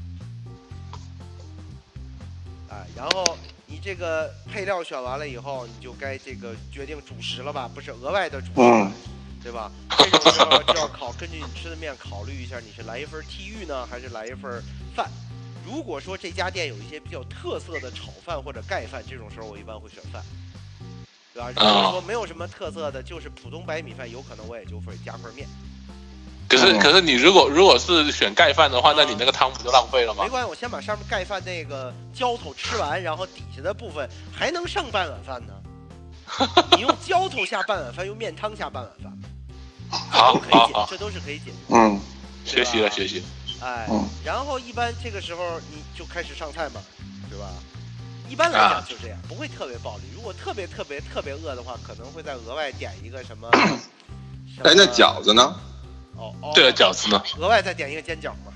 哎，然后你这个配料选完了以后，你就该这个决定主食了吧？不是额外的主食， 嗯、 对吧？这种时候就要考根据你吃的面考虑一下，你是来一份屉玉呢，还是来一份饭？如果说这家店有一些比较特色的炒饭或者盖饭，这种时候我一般会选饭，对吧？如果说没有什么特色的，就是普通白米饭，有可能我也就会加份面。 可是可是你如果如果是选盖饭的话，那你那个汤不就浪费了吗？ 没关系，我先把上面盖饭那个浇头吃完，然后底下的部分还能剩半碗饭呢。你用浇头下半碗饭，用面汤下半碗饭， 好， 可以解，这都是可以解决。 嗯， 学习了学习。 哎，然后一般这个时候你就开始上菜嘛，对吧？一般来讲就这样，不会特别暴力。如果特别特别特别饿的话，可能会再额外点一个什么。 哎，那饺子呢？ 哦哦， 对了，饺子呢？ 额外再点一个煎饺嘛。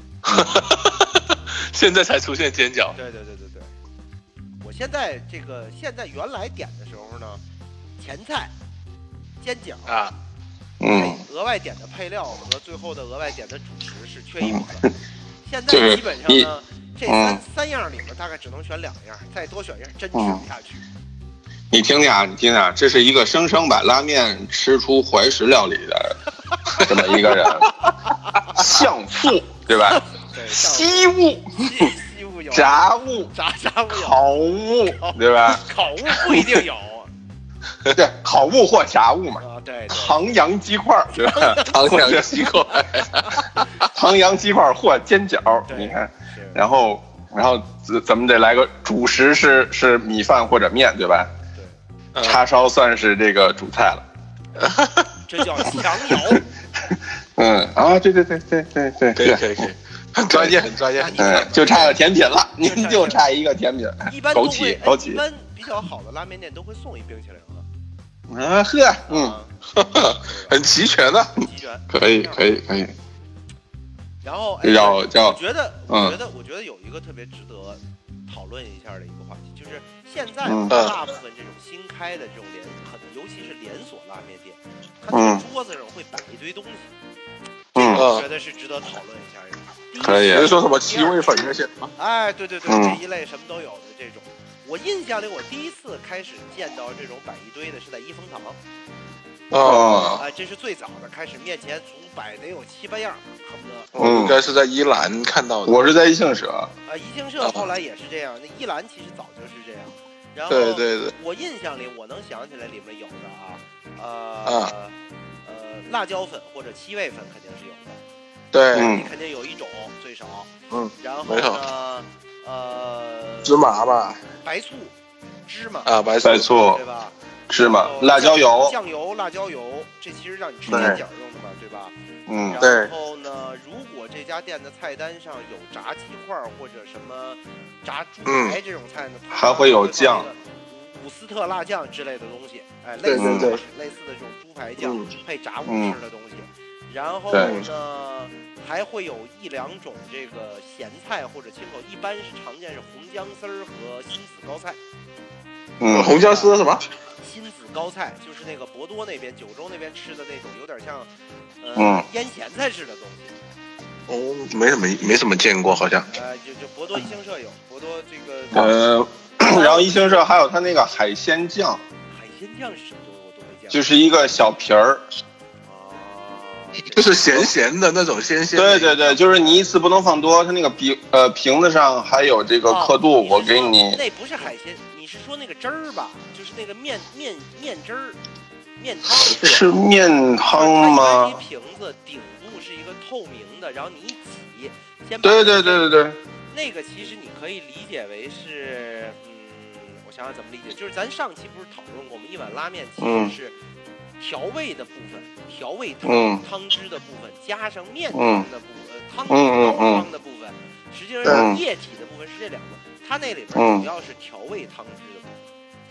现在才出现煎饺。 对对对对对。我现在这个现在原来点的时候呢，前菜、煎饺啊。 嗯， 额外点的配料和最后的额外点的主食是缺一部分。现在基本上呢，这三、嗯、三样里面大概只能选两样，再多选一样真吃不下去。 你听听啊，你听听啊，这是一个生生把拉面吃出怀石料理的这么一个人，相父对吧？ 对， 西物、 西物有， 炸物、 炸炸物有， 烤物对吧？ 烤物不一定有。 对，烤物或炸物嘛， 啊，对， 唐扬鸡块，对吧？ 唐扬鸡块， 唐扬鸡块或煎饺，你看，然后，然后咱们得来个主食是是米饭或者面，对吧？ 对， 叉烧算是这个主菜了， 这叫强摇。 嗯啊，对对对对对对， 可以可以可以，很专业很专业， 嗯，就差个甜品了，您就差一个甜品， 一般枸杞枸杞， 一般比较好的拉面店都会送一冰淇淋了。 啊呵，嗯， 很齐全的， 很齐全， 可以可以可以。 然后叫叫， 我觉得我觉得我觉得有一个特别值得讨论一下的一个话题，就是现在大部分这种新开的这种连，可能尤其是连锁拉面店，它的桌子上会摆一堆东西，这个我觉得是值得讨论一下的。 可以， 比如说什么七味粉那些， 哎，对对对，这一类什么都有的这种。我印象里，我第一次开始见到这种摆一堆的是在一风堂。 哦， 哎，这是最早的，开始面前总摆得有七八样，恨不得。 嗯，应该是在伊兰看到的。 我是在一庆社。 啊，一庆社后来也是这样，那一兰其实早就是这样。然后， 对对对， 我印象里我能想起来里面有的啊， 呃啊呃辣椒粉或者七味粉肯定是有的。 对， 你肯定有一种最少。 嗯， 然后呢，呃， 芝麻吧， 白醋、芝麻啊，白白醋， 对吧？ 芝麻、辣椒油、 酱油、辣椒油，这其实让你吃煎饺用的嘛，对吧？ 嗯， 对。然后呢，如果这家店的菜单上有炸鸡块或者什么炸猪排这种菜呢， 还会有酱， 伍斯特辣酱之类的东西，哎，类似的类似的这种猪排酱配炸物吃的东西。然后呢，还会有一两种这个咸菜或者清口，一般是常见是红姜丝儿和新子高菜。 嗯， 红姜丝什么？ 新子高菜就是那个博多那边、九州那边吃的那种，有点像呃、 嗯、 腌咸菜似的东西。 哦，没什么没怎么见过，好像。 呃，就就博多一兴社有，博多这个呃，然后一兴社还有它那个海鲜酱。 海鲜酱是什么东西我都没见过。 就是一个小瓶儿。 就是咸咸的那种鲜鲜。 对对对，就是你一次不能放多，它那个瓶呃瓶子上还有这个刻度， 哦、 我给你。 那不是海鲜，你是说那个汁儿吧？就是那个面面面汁儿，面汤。 是面汤吗？ 它一瓶子顶部是一个透明的，然后你一挤，先对对对对对。 那个其实你可以理解为是，嗯，我想想怎么理解，就是咱上期不是讨论过，我们一碗拉面其实是。调味的部分，调味汤、嗯、汤汁的部分，加上面汤的部分，嗯、汤高汤的部分，实际上液体的部分是这两个。它那里边主要是调味汤汁的部分，它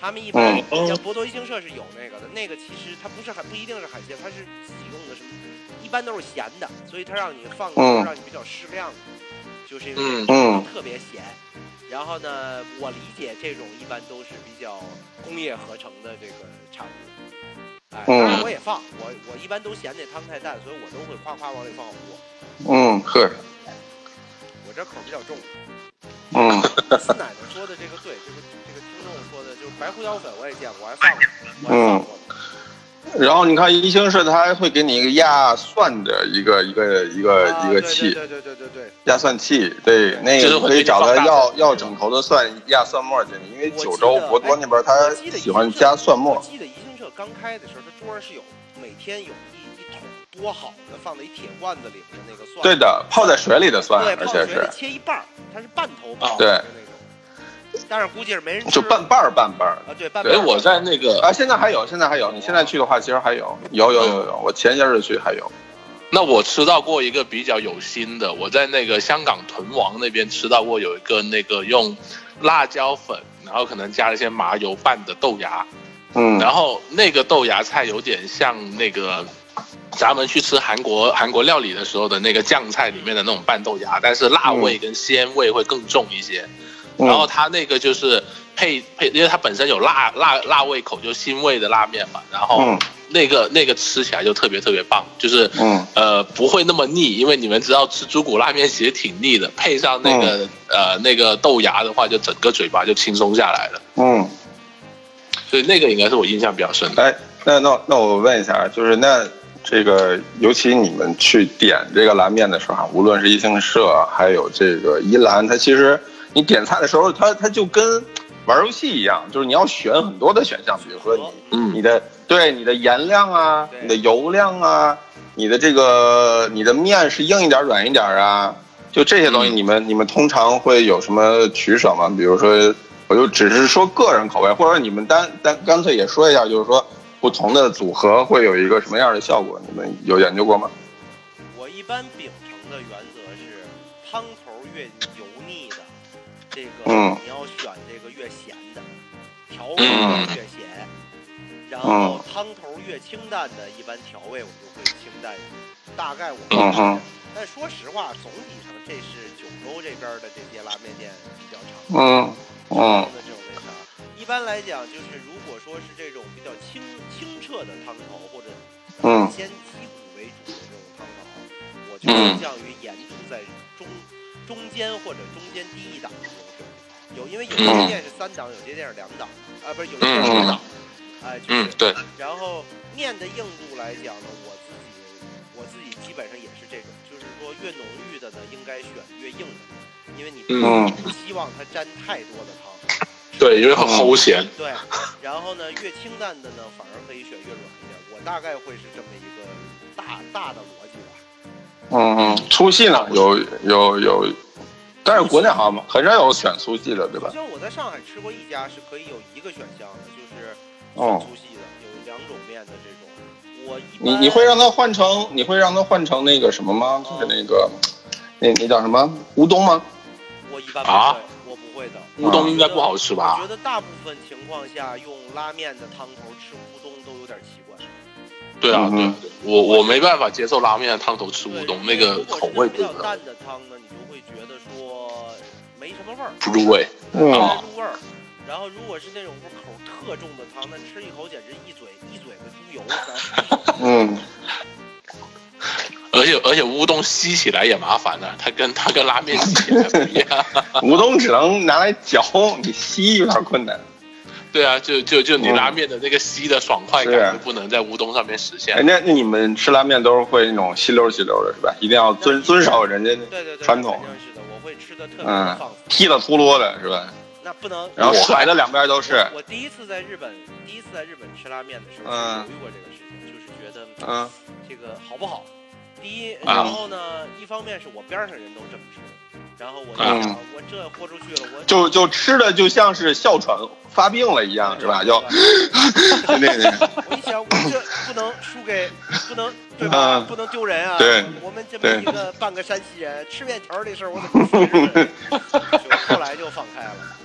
他们一般像博多一星社是有那个的，那个其实它不是海，不一定是海鲜，它是自己用的什么，一般都是咸的，所以它让你放的时候让你比较适量的，就是因为特别咸。然后呢，我理解这种一般都是比较工业合成的这个产物。哎，当然我也放，我我一般都嫌那汤太淡，所以我都会夸夸往里放好多。 嗯，呵。 我这口比较重。 嗯， 四奶奶说的这个对，这个这个听众说的就是白胡椒粉我也见过，我还放过，我还放过。嗯。 然后你看一星社，它还会给你一个压蒜的一个一个一个、啊、一个器， 对对对对对对， 压蒜器，对，那个可以找到要要整头的蒜压蒜末进去，因为九州博多那边他喜欢加蒜末。 我记得一星社刚开的时候，它桌上是有每天有一一桶多好的放在一铁罐子里的那个蒜， 对的，泡在水里的蒜， 对， 而且是切一半，它是半头泡， 对。 但是估计是没人吃， 就半半儿半半儿啊，对，半半儿。 哎，我在那个啊，现在还有，现在还有。你现在去的话，其实还有，有有有有。我前些日去还有。 那我吃到过一个比较有心的，我在那个香港屯王那边吃到过有一个那个用辣椒粉，然后可能加了一些麻油拌的豆芽， 嗯， 然后那个豆芽菜有点像那个咱们去吃韩国韩国料理的时候的那个酱菜里面的那种拌豆芽，但是辣味跟鲜味会更重一些。 嗯、 然后它那个就是配配，因为它本身有辣辣辣味口，就腥味的拉面嘛。然后那个、嗯、那个吃起来就特别特别棒，就是嗯呃不会那么腻，因为你们知道吃猪骨拉面其实挺腻的，配上那个、嗯、呃那个豆芽的话，就整个嘴巴就轻松下来了。 嗯， 所以那个应该是我印象比较深的。 哎，那那那我问一下，就是那这个，尤其你们去点这个拉面的时候，无论是一星社还有这个宜兰，它其实。你点菜的时候，它它就跟玩游戏一样，就是你要选很多的选项，比如说你、 嗯、 你的对你的盐量啊，你的油量啊，你的这个你的面是硬一点软一点啊，就这些东西，你们、嗯、你们通常会有什么取舍吗？比如说，我就只是说个人口味，或者你们单单干脆也说一下，就是说不同的组合会有一个什么样的效果？你们有研究过吗？ 我一般秉承的原则是汤头越油腻的。这个、 嗯、 你要选这个越咸的，调味越咸，嗯、然后汤头越清淡的，一般调味我就会清淡。大概我会这样，但说实话，总体上这是九州这边的这些拉面店比较常见嗯嗯的这种类型。一般来讲，就是如果说是这种比较清清澈的汤头，或者嗯先鸡骨为主的这种汤头，我就倾向于盐度在中中间或者中间低一档。有，因为有些店是三档，有些店是两档，啊，不是有些店是五档，哎、呃，就是、 嗯、对。 然后面的硬度来讲呢，我自己我自己基本上也是这种，就是说越浓郁的呢，应该选越硬的，因为你不希望它沾太多的汤。 对，因为很齁咸。 对，然后呢，越清淡的呢，反而可以选越软一点。我大概会是这么一个大大的逻辑吧。 嗯，粗细呢？有有有。但是国内好像很少有选粗细的，对吧？ 就我在上海吃过一家是可以有一个选项的，就是选粗细的，哦、有两种面的这种。我一你你会让它换成你会让它换成那个什么吗？就是那个、嗯、那那叫什么乌冬吗？ 我一般不会，啊、我不会的。 乌冬应该不好吃吧？ 我觉得大部分情况下用拉面的汤头吃乌冬都有点奇怪。 对啊，对啊，对，我我没办法接受拉面的汤头吃乌冬，那个口味比较淡的汤呢，你就会觉得说没什么味儿， 不入味， 不入味儿。然后如果是那种口特重的汤，那吃一口简直一嘴一嘴的猪油。 嗯。 而且而且乌冬吸起来也麻烦了，它跟它跟拉面吸起来不一样。 乌冬只能拿来嚼，你吸有点困难。 对啊，就就就你拉面的那个吸的爽快感，就不能在乌冬上面实现。 哎，那那你们吃拉面都是会那种吸溜吸溜的，是吧？一定要遵遵守人家传统。 对对对，是的，我会吃的特别的放肆， 踢了秃噜的是吧？ 那不能， 然后甩的两边都是。 我第一次在日本，第一次在日本吃拉面的时候，嗯、犹豫过这个事情，就是觉得， 嗯， 这个好不好？第一，然后呢，嗯、一方面是我边上人都这么吃。然后我就想，嗯、我这豁出去了，我就就吃的就像是哮喘发病了一样，是吧？就就那个。 我一想，我这不能输给，不能对吧？嗯、不能丢人啊！ 对， 我们这么一个半个山西人，吃面条这事儿我怎么说？就后来就放开了。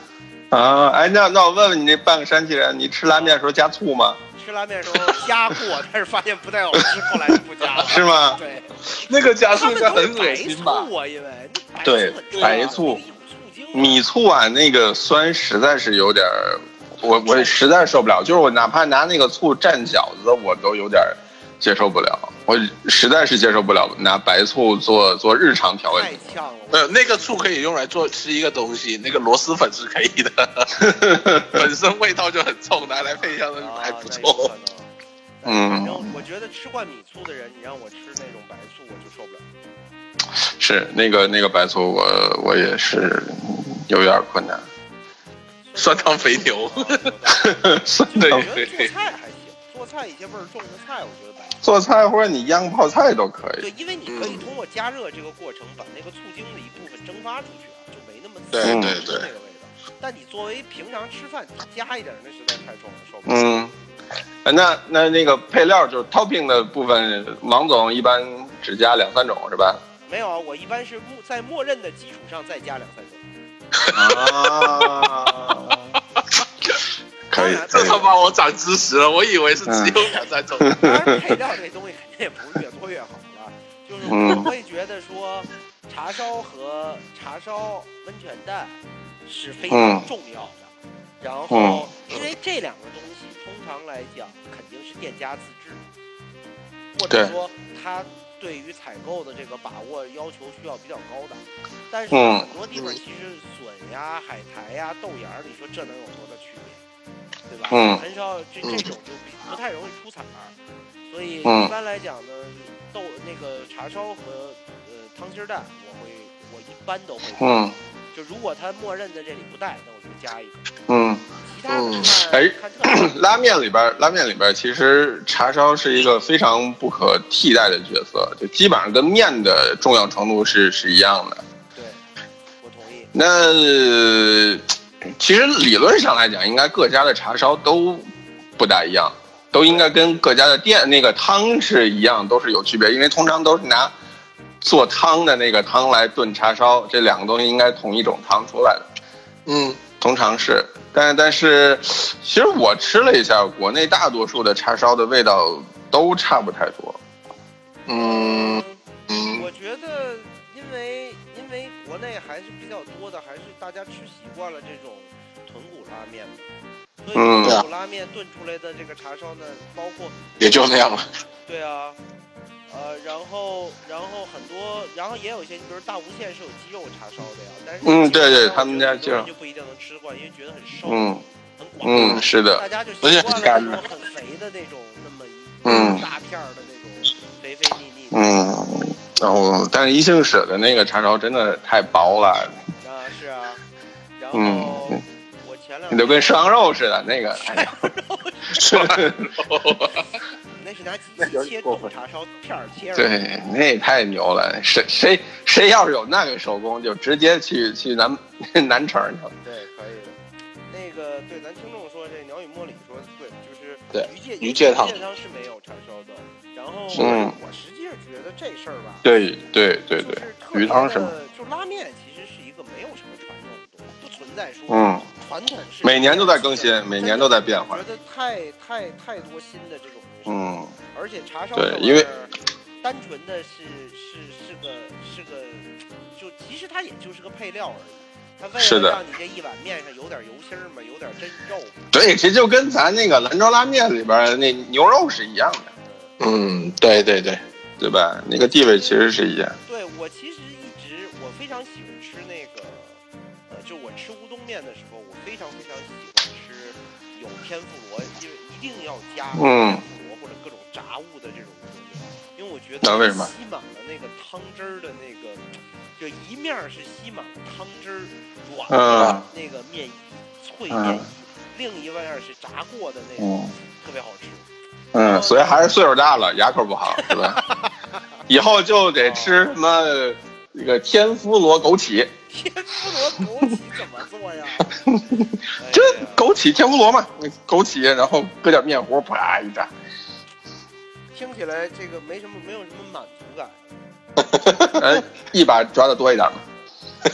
啊，哎，那那我问问你，那半个山西人，你吃拉面的时候加醋吗？ 吃拉面的时候加过，但是发现不太好吃，后来就不加了。 是吗？ 对， 那个加醋应该很恶心吧？ 啊，因为对白醋、米醋啊，那个酸实在是有点，我我实在受不了。就是我哪怕拿那个醋蘸饺子，我都有点接受不了。我实在是接受不了拿白醋做做日常调味。 太呛了。 没有那个醋可以用来做吃一个东西，那个螺蛳粉是可以的，本身味道就很冲，拿来配香的还不错。 啊、 嗯， 反正我觉得吃惯米醋的人，你让我吃那种白醋，我就受不了。 是那个那个白醋我，我我也是有点困难。 酸汤肥牛， 酸汤肥牛。做菜还行，做菜一些味儿重的菜，我觉得白醋。 做菜或者你秧泡菜都可以。 对，因为你可以通过加热这个过程，把那个醋精的一部分蒸发出去啊，就没那么对对对那个味道。但你作为平常吃饭加一点，那实在太重了，受不了。 嗯。那那那个配料就是 topping 的部分，王总一般只加两三种是吧？ 没有啊，我一般是默在默认的基础上再加两三种。 啊，可以， 这他妈我长知识了，我以为是只有两三种。 当然，配料这东西肯定也不是越多越好了，就是我会觉得说，茶烧和茶烧温泉蛋是非常重要的。然后，因为这两个东西通常来讲肯定是店家自制，或者说他对于采购的这个把握要求需要比较高的。但是很多地方其实笋呀、海苔呀、豆芽，你说这能有多大区别，对吧？ 嗯， 很少这这种就不太容易出彩儿。所以一般来讲呢，豆那个茶烧和呃汤心蛋，我会我一般都会。 嗯。 就如果他默认在这里不带，那我就加一个。 嗯， 其他的哎，拉面里边，拉面里边其实茶烧是一个非常不可替代的角色，就基本上跟面的重要程度是是一样的。 对，我同意。 那其实理论上来讲，应该各家的茶烧都不大一样，都应该跟各家的店那个汤是一样，都是有区别，因为通常都是拿做汤的那个汤来炖茶烧，这两个东西应该同一种汤出来的。 嗯， 通常是，但但是，其实我吃了一下，国内大多数的叉烧的味道都差不太多。 嗯嗯，我觉得，因为因为国内还是比较多的，还是大家吃习惯了这种豚骨拉面的，所以豚骨拉面炖出来的这个叉烧呢，包括也就那样了。 对啊。呃，然后，然后很多，然后也有一些，你比如大无限是有鸡肉叉烧的呀，但是嗯，对对，他们家就就不一定能吃惯，因为觉得很瘦， 嗯， 很广， 嗯，是的， 大家就习惯了那种很肥的那种，那么一大片的那种肥肥腻腻。 嗯，然后，但是一姓舍的那个叉烧真的太薄了。 啊，是啊，然后、 嗯、 我前两你都跟涮羊肉似的那个，哎呀， 涮羊肉。 那是拿鸡切中叉烧片儿切。 对，那也太牛了！谁谁谁要是有那个手工，就直接去去南南城去了。 对，可以的。那个对，咱听众说这鸟语莫里说对，就是对鱼介鱼介汤鱼介汤是没有叉烧的。然后， 嗯， 我实际上觉得这事儿吧， 对对对对， 就是鱼汤是吗？ 就拉面其实是一个没有什么传统的东西，不存在说嗯传统是每年都在更新，每年都在变化。 觉得太太太多新的这种。 嗯， 而且叉烧对，因为单纯的是是是个是个，就其实它也就是个配料而已。它为了让你这一碗面上有点油心儿嘛，有点真肉。 对，这就跟咱那个兰州拉面里边那牛肉是一样的。 嗯，对对对， 对吧？那个地位其实是一样。 对，我其实一直我非常喜欢吃那个，呃，就我吃乌冬面的时候，我非常非常喜欢吃有天妇罗，因为一定要加天妇罗或者各种炸物的这种乌冬面，因为我觉得吸满了那个汤汁儿的那个，就一面是吸满了汤汁儿软的那个面衣、脆面衣，另一面是炸过的那种，特别好吃。 嗯，所以还是岁数大了，牙口不好，是吧？以后就得吃什么那个天妇罗枸杞。 天妇罗枸杞怎么做呀？ 这枸杞天妇罗嘛，枸杞，然后搁点面糊，啪一炸。 听起来这个没什么，没有什么满足感。 呃，一把抓的多一点嘛。 一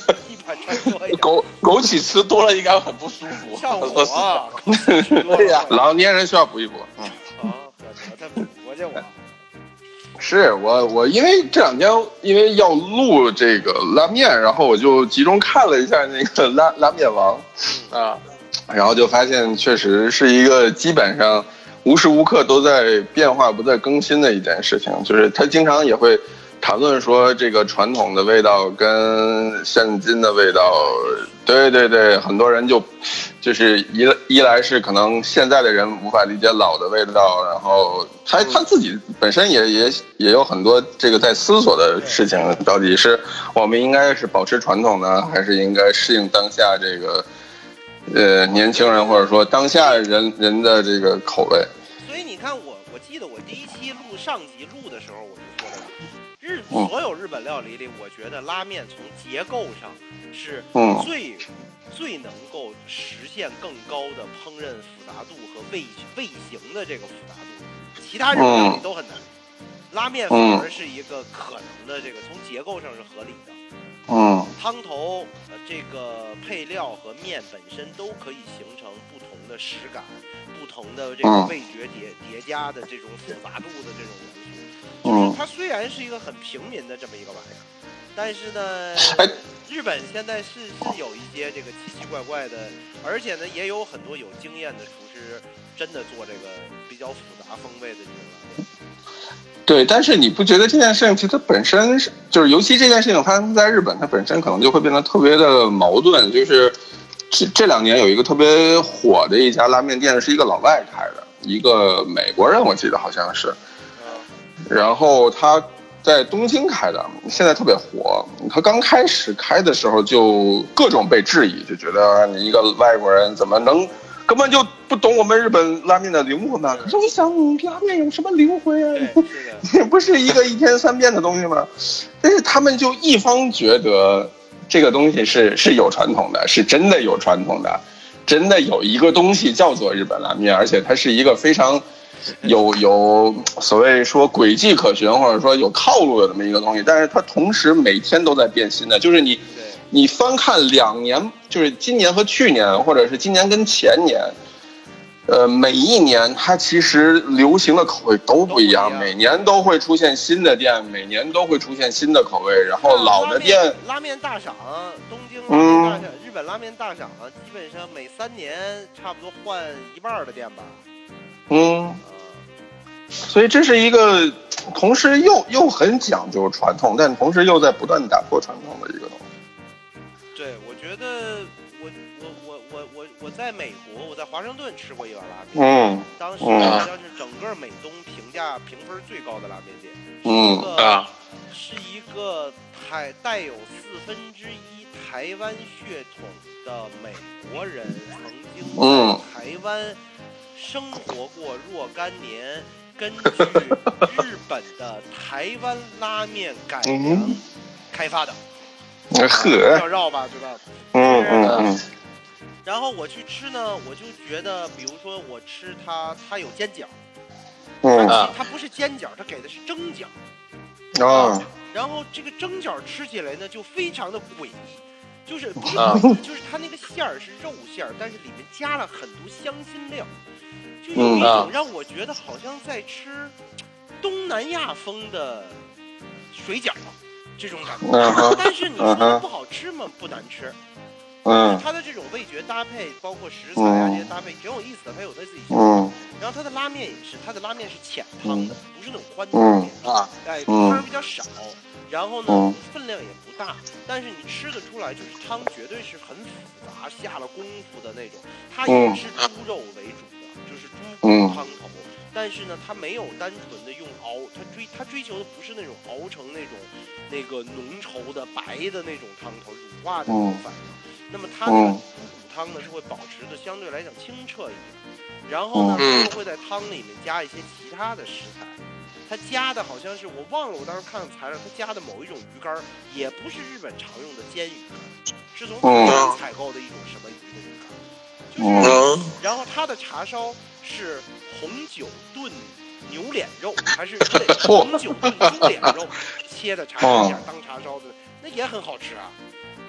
枸枸杞吃多了应该很不舒服。 像我啊， 对呀， 老年人需要补一补。嗯， 啊，我再补过去我。 是我我因为这两天因为要录这个拉面，然后我就集中看了一下那个拉拉面王啊，然后就发现确实是一个基本上无时无刻都在变化不在更新的一件事情，就是他经常也会谈论说这个传统的味道跟现今的味道，对对对，很多人就就是一一来是可能现在的人无法理解老的味道，然后他他自己本身也也也有很多这个在思索的事情，到底是我们应该是保持传统呢，还是应该适应当下这个呃年轻人或者说当下人人的这个口味。 所以你看我我记得我第一期录上集录的时候我就说了，日所有日本料理里，我觉得拉面从结构上是最、嗯、最能够实现更高的烹饪复杂度和味味型的这个复杂度，其他日本料理都很难。嗯、拉面反而是一个可能的这个从结构上是合理的。 嗯， 汤头、呃、这个配料和面本身都可以形成不同的食感，不同的这个味觉叠叠加的这种复杂度的这种元素。就是它虽然是一个很平民的这么一个玩意儿，但是呢，日本现在是是有一些这个奇奇怪怪的，而且呢也有很多有经验的厨师真的做这个比较复杂风味的这种拉面。 对，但是你不觉得这件事情其实它本身是，就是尤其这件事情发生在日本，它本身可能就会变得特别的矛盾。就是这这两年有一个特别火的一家拉面店，是一个老外开的，一个美国人，我记得好像是。然后他在东京开的，现在特别火。他刚开始开的时候就各种被质疑，就觉得你一个外国人怎么能根本就不懂我们日本拉面的灵魂呢？可是我想，拉面有什么灵魂啊？也不是一个一天三变的东西吗？但是他们就一方觉得这个东西是是有传统的，是真的有传统的，真的有一个东西叫做日本拉面，而且它是一个非常有有所谓说轨迹可循，或者说有套路的这么一个东西。但是它同时每天都在变新的，就是你。你翻看两年，就是今年和去年，或者是今年跟前年，呃，每一年它其实流行的口味都不一样，每年都会出现新的店，每年都会出现新的口味。然后老的店， 拉面, 拉面大赏，东京拉面大赏、嗯，日本拉面大赏，基本上每三年差不多换一半的店吧。 嗯，所以这是一个同时又又很讲究传统，但同时又在不断打破传统的一个东西。 对，我觉得我我我我我我在美国，我在华盛顿吃过一碗拉面， 嗯， 当时好像是整个美东评价评分最高的拉面店， 嗯啊， 是一个台带有四分之一台湾血统的美国人，曾经在台湾生活过若干年，根据日本的台湾拉面改良开发的。 呵， 要绕吧，知道吗？ 嗯嗯嗯。 然后我去吃呢，我就觉得，比如说我吃它，它有煎饺， 嗯， 它不是煎饺，它给的是蒸饺。 哦。 然后这个蒸饺吃起来呢，就非常的诡异，就是不是，就是它那个馅儿是肉馅儿，但是里面加了很多香辛料，就有一种让我觉得好像在吃东南亚风的水饺。这种感觉， uh-huh, 但是你说它不好吃吗？ Uh-huh. 不难吃。 嗯， 它的这种味觉搭配，包括食材啊、嗯、这些搭配挺有意思的，它有它自己。 嗯。 然后它的拉面也是，它的拉面是浅汤的，嗯、不是那种宽汤面啊，哎，汤比较少，然后呢、 嗯、 分量也不大，但是你吃得出来，就是汤绝对是很复杂、下了功夫的那种。它也是猪肉为主的，就是猪骨汤头。嗯，但是呢，它没有单纯的用熬，它追它追求的不是那种熬成那种那个浓稠的白的那种汤头，乳化的那种反应。那么它的猪骨汤呢是会保持的相对来讲清澈一点，然后呢，它会在汤里面加一些其他的食材。它加的好像是我忘了，我当时看材料，它加的某一种鱼干，也不是日本常用的煎鱼干，是从台湾采购的一种什么鱼的鱼干。就是，然后它的叉烧是红酒炖牛脸肉，还是对红酒炖猪脸肉切的叉烧馅当叉烧的，那也很好吃啊。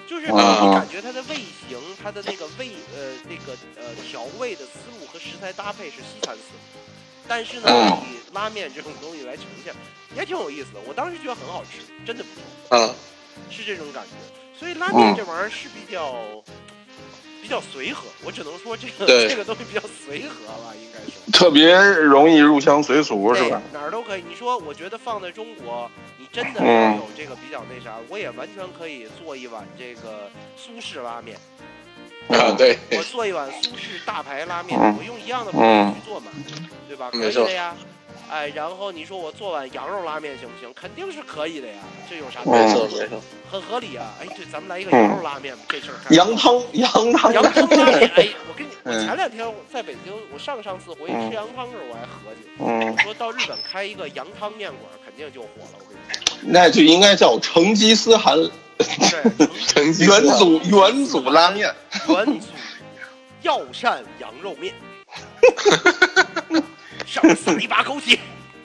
就是你感觉它的味型，它的那个味呃那个呃调味的思路和食材搭配是西餐思路，但是呢，以拉面这种东西来呈现，也挺有意思的。我当时觉得很好吃，真的不错， 嗯， 是这种感觉。所以拉面这玩意儿是比较。比较随和，我只能说这个这个东西比较随和吧，应该说特别容易入乡随俗，是吧？ 哪儿都可以。你说，我觉得放在中国，你真的要有这个比较那啥，嗯、我也完全可以做一碗这个苏式拉面。 啊，对， 我做一碗苏式大排拉面，嗯、我用一样的方式去做嘛，嗯、对吧？可以的呀。哎，然后你说我做碗羊肉拉面行不行？肯定是可以的呀，这有啥？ 没错没错， 很合理啊。哎，对，咱们来一个羊肉拉面吧，这事儿。 羊汤，羊汤， 羊汤拉面。哎，我跟你，我前两天在北京，我上上次回去吃羊汤的时候，我还合计，嗯、我说到日本开一个羊汤面馆，肯定就火了。我跟你说， 那就应该叫成吉思汗。 对， 成吉元祖元祖拉面， 元祖药膳羊肉面。上面撒一把枸杞，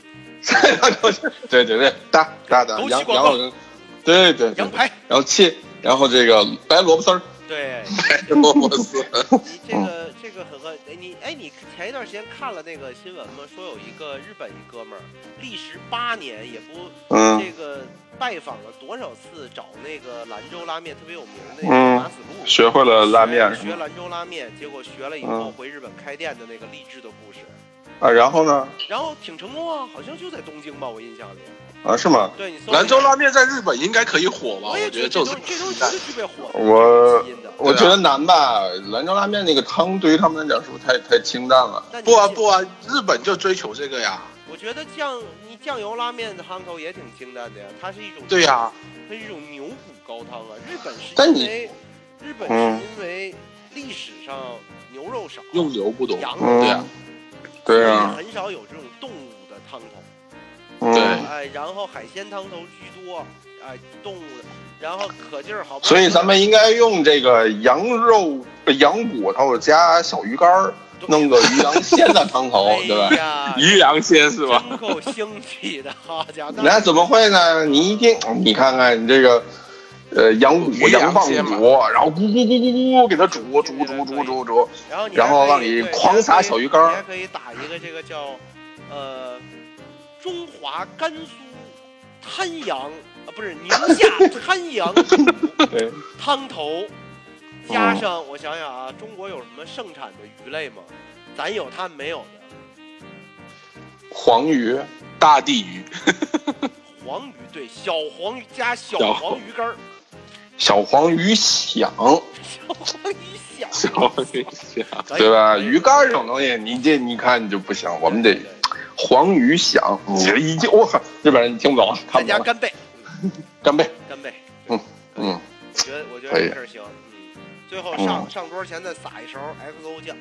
对对对，大大的羊羊肉，对对， 羊排， 然后切，然后这个白萝卜丝儿， 对， 白萝卜丝。 你这个这个很很，你哎，你前一段时间看了那个新闻吗？说有一个日本一哥们儿，历时八年也不这个拜访了多少次，找那个兰州拉面特别有名的那个马子路， 学会了拉面， 学兰州拉面，结果学了以后回日本开店的那个励志的故事。 啊，然后呢？ 然后挺成功啊，好像就在东京吧，我印象里。 啊，是吗？ 对，你兰州拉面在日本应该可以火吧？ 我也觉得这东这东西绝对具备火。 我我觉得难吧，兰州拉面那个汤对于他们来讲是不是太太清淡了？ 不啊不啊，日本就追求这个呀。 我觉得酱你酱油拉面的汤头也挺清淡的呀，它是一种对呀、啊， 它是一种牛骨高汤啊。日本是因为日本是因为历史上牛肉少， 用牛不多， 羊对呀。 对啊， 很少有这种动物的汤头， 对， 哎，然后海鲜汤头居多，哎，动物的，然后可劲儿好。 所以咱们应该用这个羊肉、羊骨头加小鱼干，弄个鱼羊鲜的汤头， 哎、 对吧？ 鱼羊鲜是吧？ 真够腥气的，好家伙！ 那怎么会呢？你一定，你看看你这个。呃，羊骨、羊棒骨，然后咕咕咕咕咕给它煮煮煮煮煮煮， 然后然后往里狂撒小鱼干。 你还可以打一个这个叫呃中华甘肃滩羊啊，不是宁夏滩羊对汤头，加上我想想啊，中国有什么盛产的鱼类吗？咱有他们没有的。 黄鱼、 大地鱼。 黄鱼对，小黄鱼加小黄鱼干儿。 小黄鱼响， 小黄鱼响， 小黄鱼响， 对吧？鱼干这种东西，你这你看你就不行，我们得黄鱼响。你这一听，我靠，日本人你听不懂，看不懂。 再加干贝， 干贝， 干贝， 嗯嗯， 我觉得我觉得这事儿行，嗯，最后上上桌前再撒一勺 X O 酱，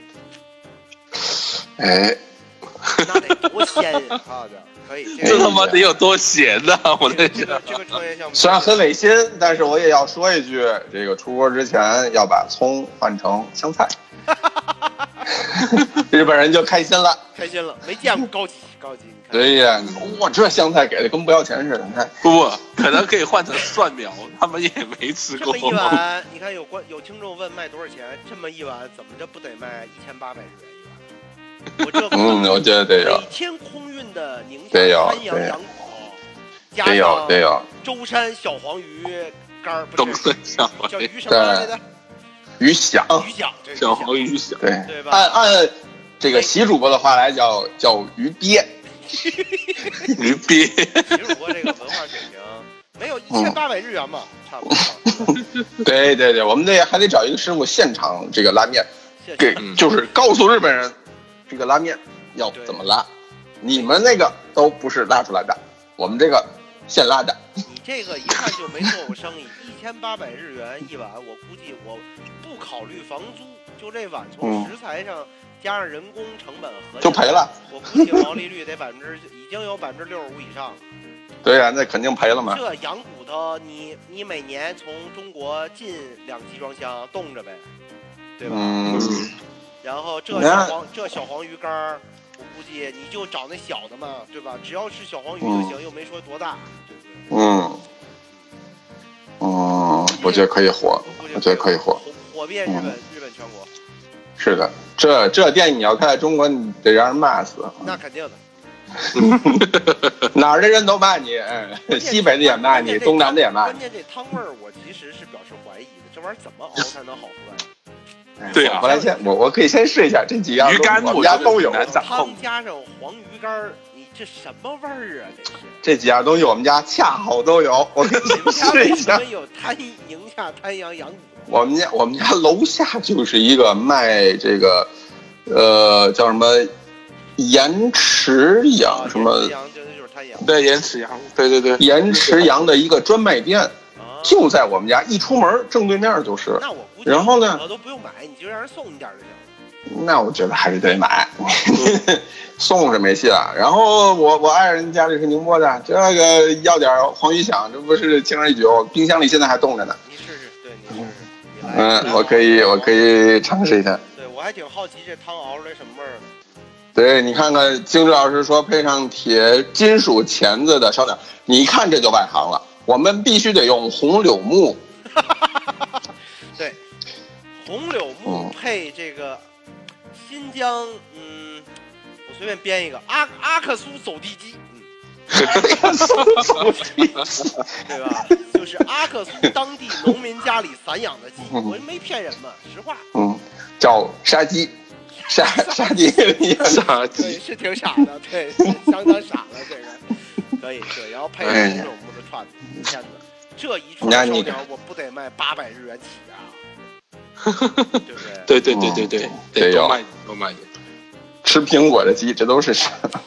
哎， 那得多鲜呀！好家伙，可以， 这他妈得有多咸呐！我在这个这个创业项目虽然很违心，但是我也要说一句，这个出锅之前要把葱换成香菜，日本人就开心了， 开心了，没见过高级高级，你看。 对呀，哇，这香菜给的跟不要钱似的，你看。 不不，可能可以换成蒜苗，他们也没吃过。 这么一碗，你看有观有听众问卖多少钱？这么一碗怎么着不得卖一千八百日元一碗？我这嗯，我觉得得有。 每天空运的宁夏滩羊羊骨头，加上得有舟山小黄鱼干儿， 不是叫鱼什么来着？ 鱼响， 鱼响， 小黄鱼响， 对对吧？ 按按这个习主播的话来叫叫鱼鳖， 鱼鳖。 习主播这个文化水平没有一千八百日元嘛，差不多。 对对对，我们得还得找一个师傅现场这个拉面。给就是告诉日本人，这个拉面要怎么拉，你们那个都不是拉出来的，我们这个现拉的。 你这个一看就没做过生意，一千八百日元一碗，我估计我不考虑房租，就这碗从食材上加上人工成本合就赔了。 我估计毛利率得百分之已经有百分之六十五以上。 对呀、啊，那肯定赔了嘛。 这羊骨头，你你每年从中国进两集装箱冻着呗。对吧？ 嗯， 然后这小黄这小黄鱼干儿，我估计你就找那小的嘛，对吧？只要是小黄鱼就行，嗯、又没说多大，对不对？ 嗯，嗯， 我觉得可以火，我觉得可以火， 火遍日本、嗯、日本全国。 是的，这这电影你要开在中国，你得让人骂死。 那肯定的。 哪儿的人都骂你，哎，西北的也骂你，东南的也骂你。 关键这汤味儿，我其实是表示怀疑的，这玩意儿怎么熬才能好出来？ 对啊，我来先，我我可以先试一下这几样鱼干， 我们家都有。 汤加上黄鱼干，你这什么味儿啊？这是。 这几样东西我们家恰好都有，我给你试一下。 有滩宁夏滩羊羊骨。 我们家我们家楼下就是一个卖这个，呃，叫什么？盐池羊什么？ 对，盐池羊，对对对， 盐池羊的一个专卖店，就在我们家一出门正对面就是。 那我估计， 然后呢， 我都不用买，你就让人送你点就行。 那我觉得还是得买，送是没戏了。然后我我爱人家里是宁波的，这个要点黄鱼响，这不是轻而易举。冰箱里现在还冻着呢。 你试试，对，你试试，你来。 嗯，我可以，我可以尝试一下。 对，我还挺好奇这汤熬出来什么味儿呢。 对，你看看金志老师说配上铁金属钳子的烧鸟，你一看这就外行了。我们必须得用红柳木。 对，红柳木配这个新疆，嗯，我随便编一个阿阿克苏走地鸡，嗯，阿克苏走地鸡，对吧？就是阿克苏当地农民家里散养的鸡，我没骗人嘛，实话。 嗯，叫杀鸡。傻傻鸡， 傻鸡对，是挺傻的，对，相当傻了，这个可以，对，然后配上红柳木的串子，天哪，这一串烧鸟我不得卖八百日元起啊，对不对？对对对对对，得多卖多卖点。 吃苹果的鸡，这都是啥？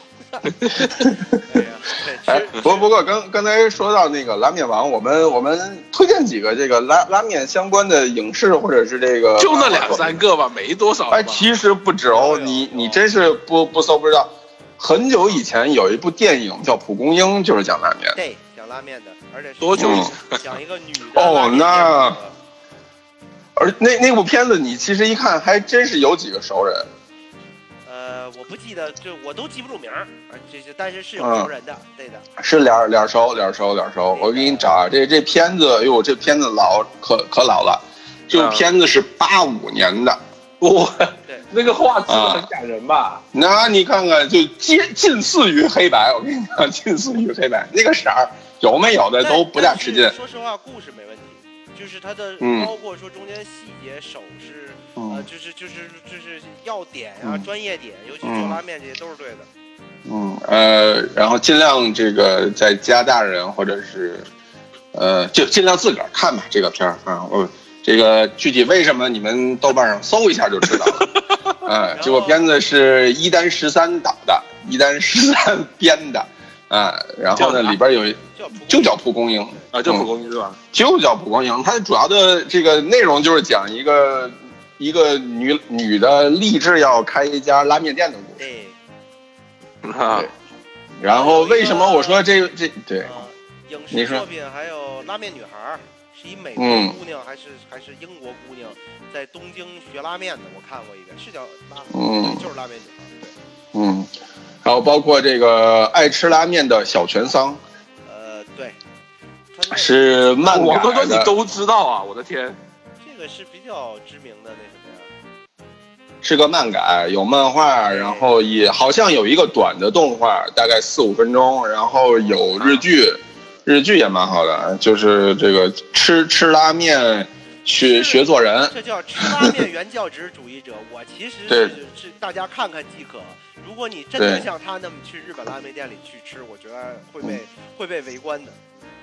哎，不不过刚刚才说到那个拉面王，我们我们推荐几个这个拉拉面相关的影视或者是这个， 就那两三个吧，没多少。 哎，其实不止哦，你你真是不不搜不知道。很久以前有一部电影叫《蒲公英》，就是讲拉面。 对，讲拉面的，而且多久以前？ 讲一个女的。 哦，那，而那那部片子你其实一看还真是有几个熟人。 呃，我不记得，就我都记不住名儿，这些，但是是有熟人的，嗯、对的， 是脸脸熟脸熟脸熟。我给你找这这片子，哟，这片子老可可老了，这片子是八五年的， 哇、嗯，对，那个画质很感人吧？ 啊、那你看看，就接近似于黑白，我跟你讲，近似于黑白，那个色儿有没有的都不大吃劲。 说实话，故事没问题。就是它的，包括说中间细节、手势， 嗯、 呃，就是就是就是要点呀、啊、嗯、专业点，尤其做拉面这些都是对的。 嗯呃，然后尽量这个在家大人或者是，呃，就尽量自个儿看吧这个片儿啊。我这个具体为什么你们豆瓣上搜一下就知道了。啊，这部片子是伊丹十三导的，伊丹十三编的。啊，然后呢，里边有就叫蒲公英啊，叫蒲公英是吧？ 就叫蒲公英，它主要的这个内容就是讲一个一个女女的立志要开一家拉面店的故事。 对， 啊，然后为什么我说这个这对？ 影视作品还有《拉面女孩》，是一美国姑娘、嗯、还是还是英国姑娘在东京学拉面的，我看过一遍，是叫拉，嗯，就是拉面女孩，对， 嗯。然后包括这个爱吃拉面的小泉桑， 呃，对， 是漫改的。 我哥你都知道啊！我的天， 这个是比较知名的那什么呀？ 是个漫改，有漫画，然后也好像有一个短的动画，大概四五分钟，然后有日剧，日剧也蛮好的，就是这个吃吃拉面。学学做人， 这叫吃拉面原教旨主义者。我其实是是大家看看即可。如果你真的像他那么去日本拉面店里去吃，我觉得会被、嗯、会被围观的。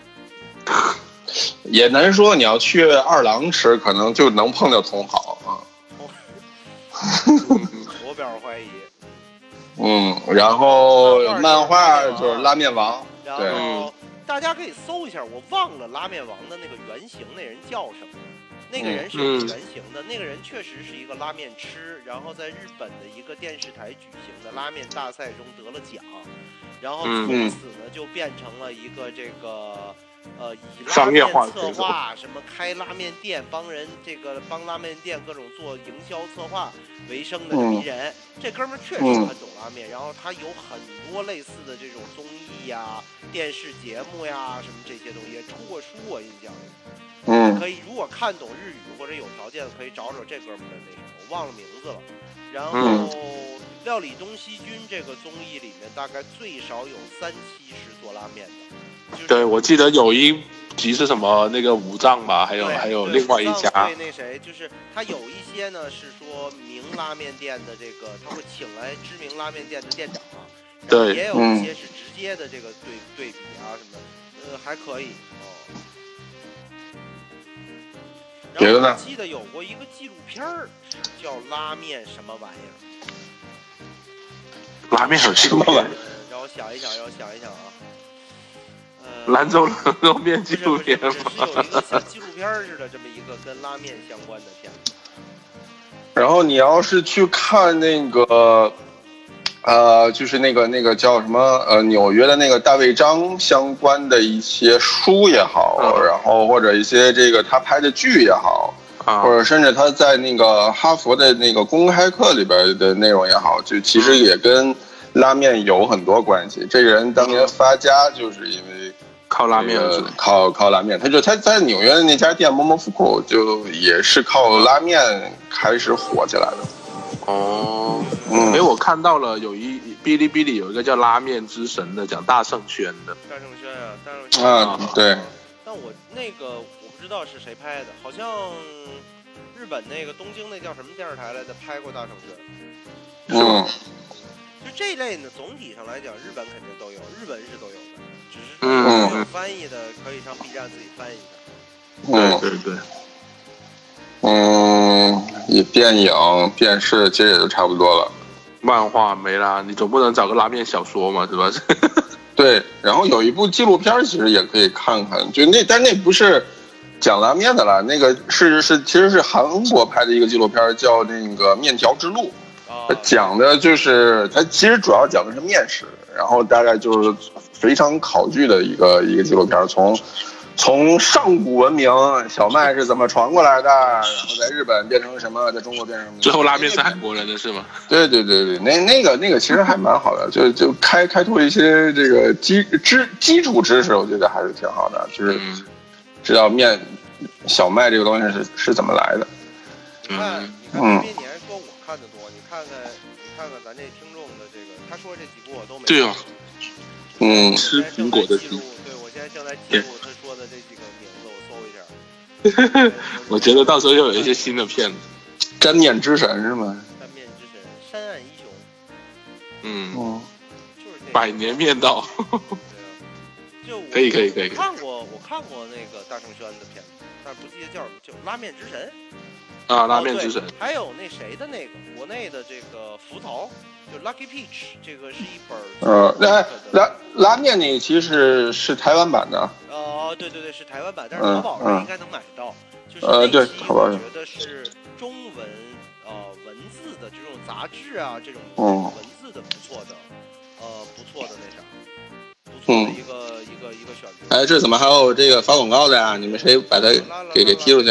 也难说，你要去二郎吃，可能就能碰到同好啊。 我表示怀疑。 嗯，然后漫画就是拉面王， 然后大家可以搜一下，我忘了拉面王的那个原型那人叫什么。那个人是有原型的、嗯，那个人确实是一个拉面痴，然后在日本的一个电视台举行的拉面大赛中得了奖， 然后从此呢就变成了一个这个呃以拉面策划什么开拉面店，帮人这个帮拉面店各种做营销策划为生的这么一人。嗯、这哥们儿确实很懂拉面，然后他有很多类似的这种综艺呀、电视节目呀什么这些东西，也出过书我印象里。 嗯， 可以，如果看懂日语或者有条件可以找找这哥们儿的那什么，我忘了名字了。然后。嗯料理东西军这个综艺里面大概最少有三期是做拉面的，就是、 对，我记得有一集是什么那个武藏吧，还有还有另外一家， 对那谁，就是他有一些呢是说名拉面店的这个，他会请来知名拉面店的店长啊， 对， 也有一些是直接的这个对对比啊什么的，呃还可以哦。然后我记得有过一个纪录片儿，叫拉面什么玩意儿。 拉面有什么玩意？ 让我想一想，让我想一想啊。 呃，兰州冷肉面纪录片吗？是有一个像纪录片似的这么一个跟拉面相关的片子。 然后你要是去看那个，呃，就是那个那个叫什么呃纽约的那个大卫张相关的一些书也好，嗯、然后或者一些这个他拍的剧也好。或者甚至他在那个哈佛的那个公开课里边的内容也好，就其实也跟拉面有很多关系。这个人当年发家就是因为靠拉面， 靠靠拉面。他就他在纽约的那家店某某福口，就也是靠拉面开始火起来的。 哦，嗯，因为我看到了有一哔哩哔哩有一个叫拉面之神的，讲大圣轩的。 大圣轩啊，大圣轩啊，对。 但我那个。不知道是谁拍的，好像日本那个东京那叫什么电视台来的拍过大圣轩。 嗯， 就这类呢，总体上来讲，日本肯定都有，日本是都有的，只是说有翻译的可以上 B 站自己翻译一下。嗯，对对对。 嗯，以电影、电视其实也就差不多了。 漫画没啦，你总不能找个拉面小说嘛，是吧？ 对，然后有一部纪录片，其实也可以看看，就那，但那不是。讲拉面的了，那个是是其实是韩国拍的一个纪录片，叫那个《面条之路》，它讲的就是它其实主要讲的是面食，然后大概就是非常考据的一个一个纪录片，从从上古文明小麦是怎么传过来的，然后在日本变成什么，在中国变成什么， 最后拉面是韩国人的是吗？ 对对对对，那那个那个其实还蛮好的，就就开开拓一些这个基知基础知识，我觉得还是挺好的，就是。嗯知道面小麦这个东西是是怎么来的？ 你看，你看，这边你还说我看的多，你看看，你看看咱这听众的这个，他说这几部我都没。 对啊。嗯，吃苹果的记录，对我现在正在记录他说的这几个名字，我搜一下。我觉得到时候又有一些新的片子。 沾面之神是吗？ 沾面之神，山岸一雄。 嗯。 哦。 就是这百年面道。 就可以可以可以看过我看过那个大圣轩的片子，但是不记得叫什么，就拉面之神啊，拉面之神、 哦、还有那谁的那个国内的这个福头，就 Lucky Peach， 这个是一本呃拉拉拉面那个其实是台湾版的哦、呃、对对对是台湾版，但是淘宝上应该能买到、嗯、就是呃对淘宝上我觉得是中文呃文字的这种杂志啊，这种文字的不错的、呃不错的那啥不错的一个、嗯、一个一个选择。 哎，这怎么还有这个发广告的呀？你们谁把它给给踢出去？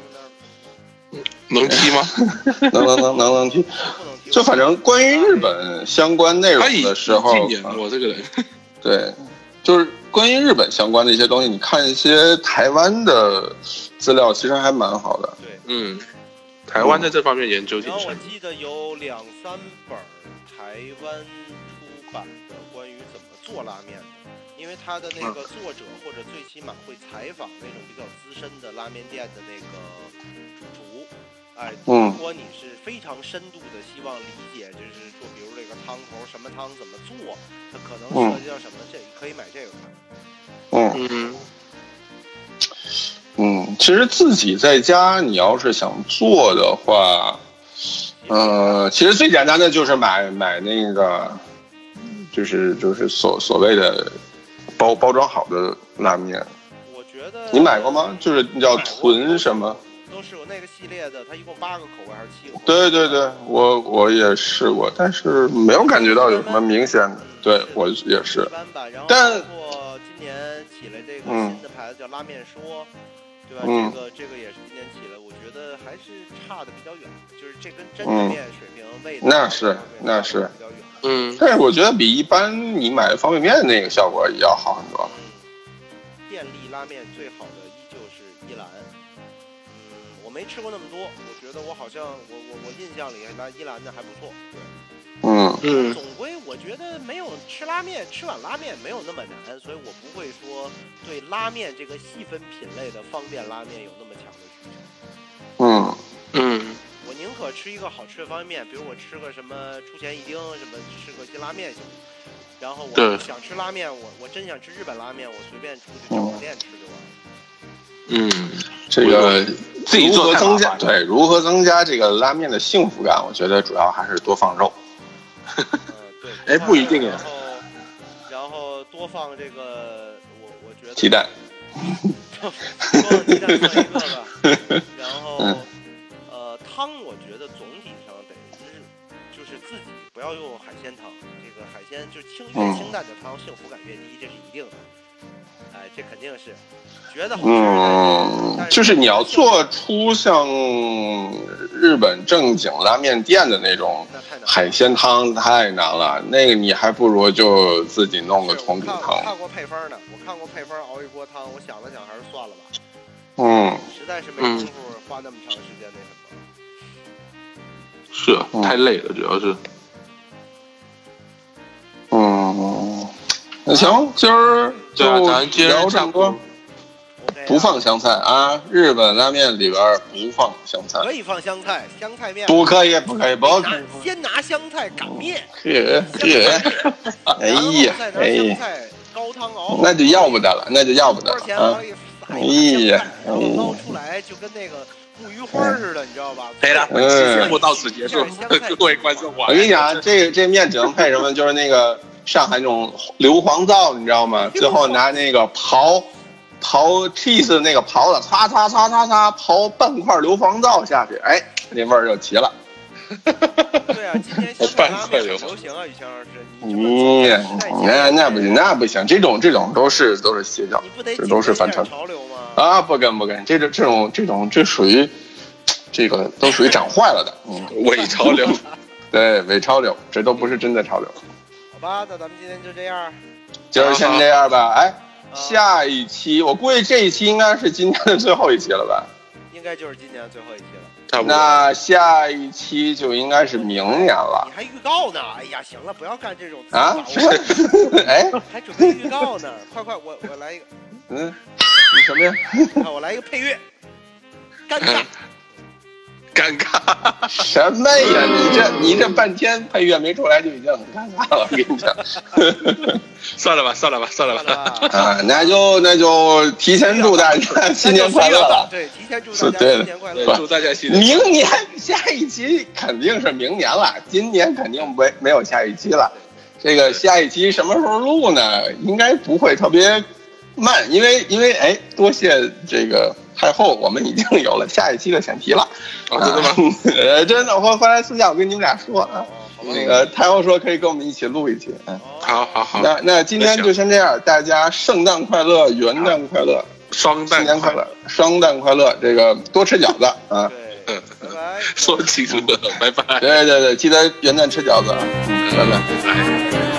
能踢吗？ 能能能能能踢。就反正关于日本相关内容的时候， 我这个人， 对，就是关于日本相关的一些东西，你看一些台湾的资料，其实还蛮好的。 对， 嗯，台湾在这方面研究挺深。 我记得有两三本台湾出版的关于怎么做拉面的。因为他的那个作者或者最起码会采访那种比较资深的拉面店的那个主厨，哎，如果你是非常深度的希望理解，就是说，比如这个汤头什么汤怎么做，它可能涉及到什么，这可以买这个看。 嗯嗯嗯，其实自己在家你要是想做的话，呃，其实最简单的就是买买那个，就是就是所所谓的。包包装好的拉面， 我觉得你买过吗？就是叫囤什么？ 都试过那个系列的，它一共八个口味还是七个？ 对对对，我我也试过，但是没有感觉到有什么明显的。对，我也是。 一般吧。然后但包括今年起来这个新的牌子叫拉面说，对吧？ 嗯、 这个这个也是今年起来，我觉得还是差的比较远，就是这跟真的面水平、味道那是那是比较远。 嗯，但是我觉得比一般你买方便面的那个效果也要好很多。 嗯，便利拉面最好的依旧是一兰。嗯，我没吃过那么多，我觉得我好像我我我印象里那一兰的还不错。对。 嗯嗯，总归我觉得没有吃拉面，吃碗拉面没有那么难，所以我不会说对拉面这个细分品类的方便拉面有那么强的需求。 嗯嗯， 我宁可吃一个好吃的方便面，比如我吃个什么出前一丁，什么吃个辛拉面行。然后我想吃拉面，我我真想吃日本拉面，我随便出去找个店吃就完了。 嗯， 这个自己做增加对如何增加这个拉面的幸福感，我觉得主要还是多放肉。 嗯，对， 哎，不一定呀。 然后，然后多放这个，我我觉得鸡蛋， 多放鸡蛋算一个吧。然后， 嗯、 呃，汤我觉得总体上得日，就是自己不要用海鲜汤，这个海鲜就是清越清淡的汤，幸福感越低，这是一定的。哎，这肯定是觉得好吃。 嗯，就是你要做出像日本正经拉面店的那种海鲜汤太难了，那个你还不如就自己弄个桶底汤。 我看过配方呢，我看过配方熬一锅汤，我想了想还是算了吧。 嗯， 实在是没工夫花那么长时间那什么。是，太累了，主要是。 嗯。那行，今儿就聊这么多，不放香菜啊！日本拉面里边不放香菜， 可以放香菜，香菜面不可以，不可以，不可以。 先拿香菜擀面， 呵呵，哎呀，哎呀， 高汤熬， 那就要不得了，那就要不得了啊！哎呀， 然后捞出来就跟那个木鱼花似的，你知道吧？ 可以了，本期节目到此结束，各位观众， 我跟你讲，这这面只能配什么？就是那个。上海那种硫磺皂，你知道吗？最后拿那个刨刨 cheese 那个刨子，擦擦擦擦擦，刨半块硫磺皂下去，哎，那味儿就齐了。 对啊，今天香菜拉面很流行啊，宇强老师，你那那不行，那不行，这种这种都是都是邪教，这都是反传潮流吗？ 啊，不跟不跟，这种这种这种这属于这个都属于长坏了的，嗯， 伪潮流， 对，伪潮流，这都不是真的潮流。 好吧，那咱们今天就这样， 就是先这样吧。哎，下一期我估计这一期应该是今年的最后一期了吧？ 应该就是今年最后一期了。 差不多。 那下一期就应该是明年了。 你还预告呢？哎呀，行了，不要干这种啊！哎， 还准备预告呢？快快，我我来一个。 嗯，你什么呀？ 啊，我来一个配乐。尴尬。 尴尬什么呀？你这你这半天配乐没出来就已经很尴尬了，我跟你讲。 算了吧，算了吧，算了吧。 啊，那就那就提前祝大家新年快乐了。 对，提前祝大家新年快乐， 祝大家新年。 明年下一期肯定是明年了，今年肯定没没有下一期了。这个下一期什么时候录呢？应该不会特别慢，因为因为哎，多谢这个。太后，我们已经有了下一期的选题了， 啊、真的吗？ 呃，真的，我回来私下我跟你们俩说啊，那个太后说可以跟我们一起录一期，嗯， 好好好， 那那今天就先这样，大家圣诞快乐，元旦快乐， 双旦新年快乐，双旦快乐，这个多吃饺子啊， 对，拜拜， 说清楚了，拜拜， 对对对，记得元旦吃饺子啊，拜拜。 拜拜。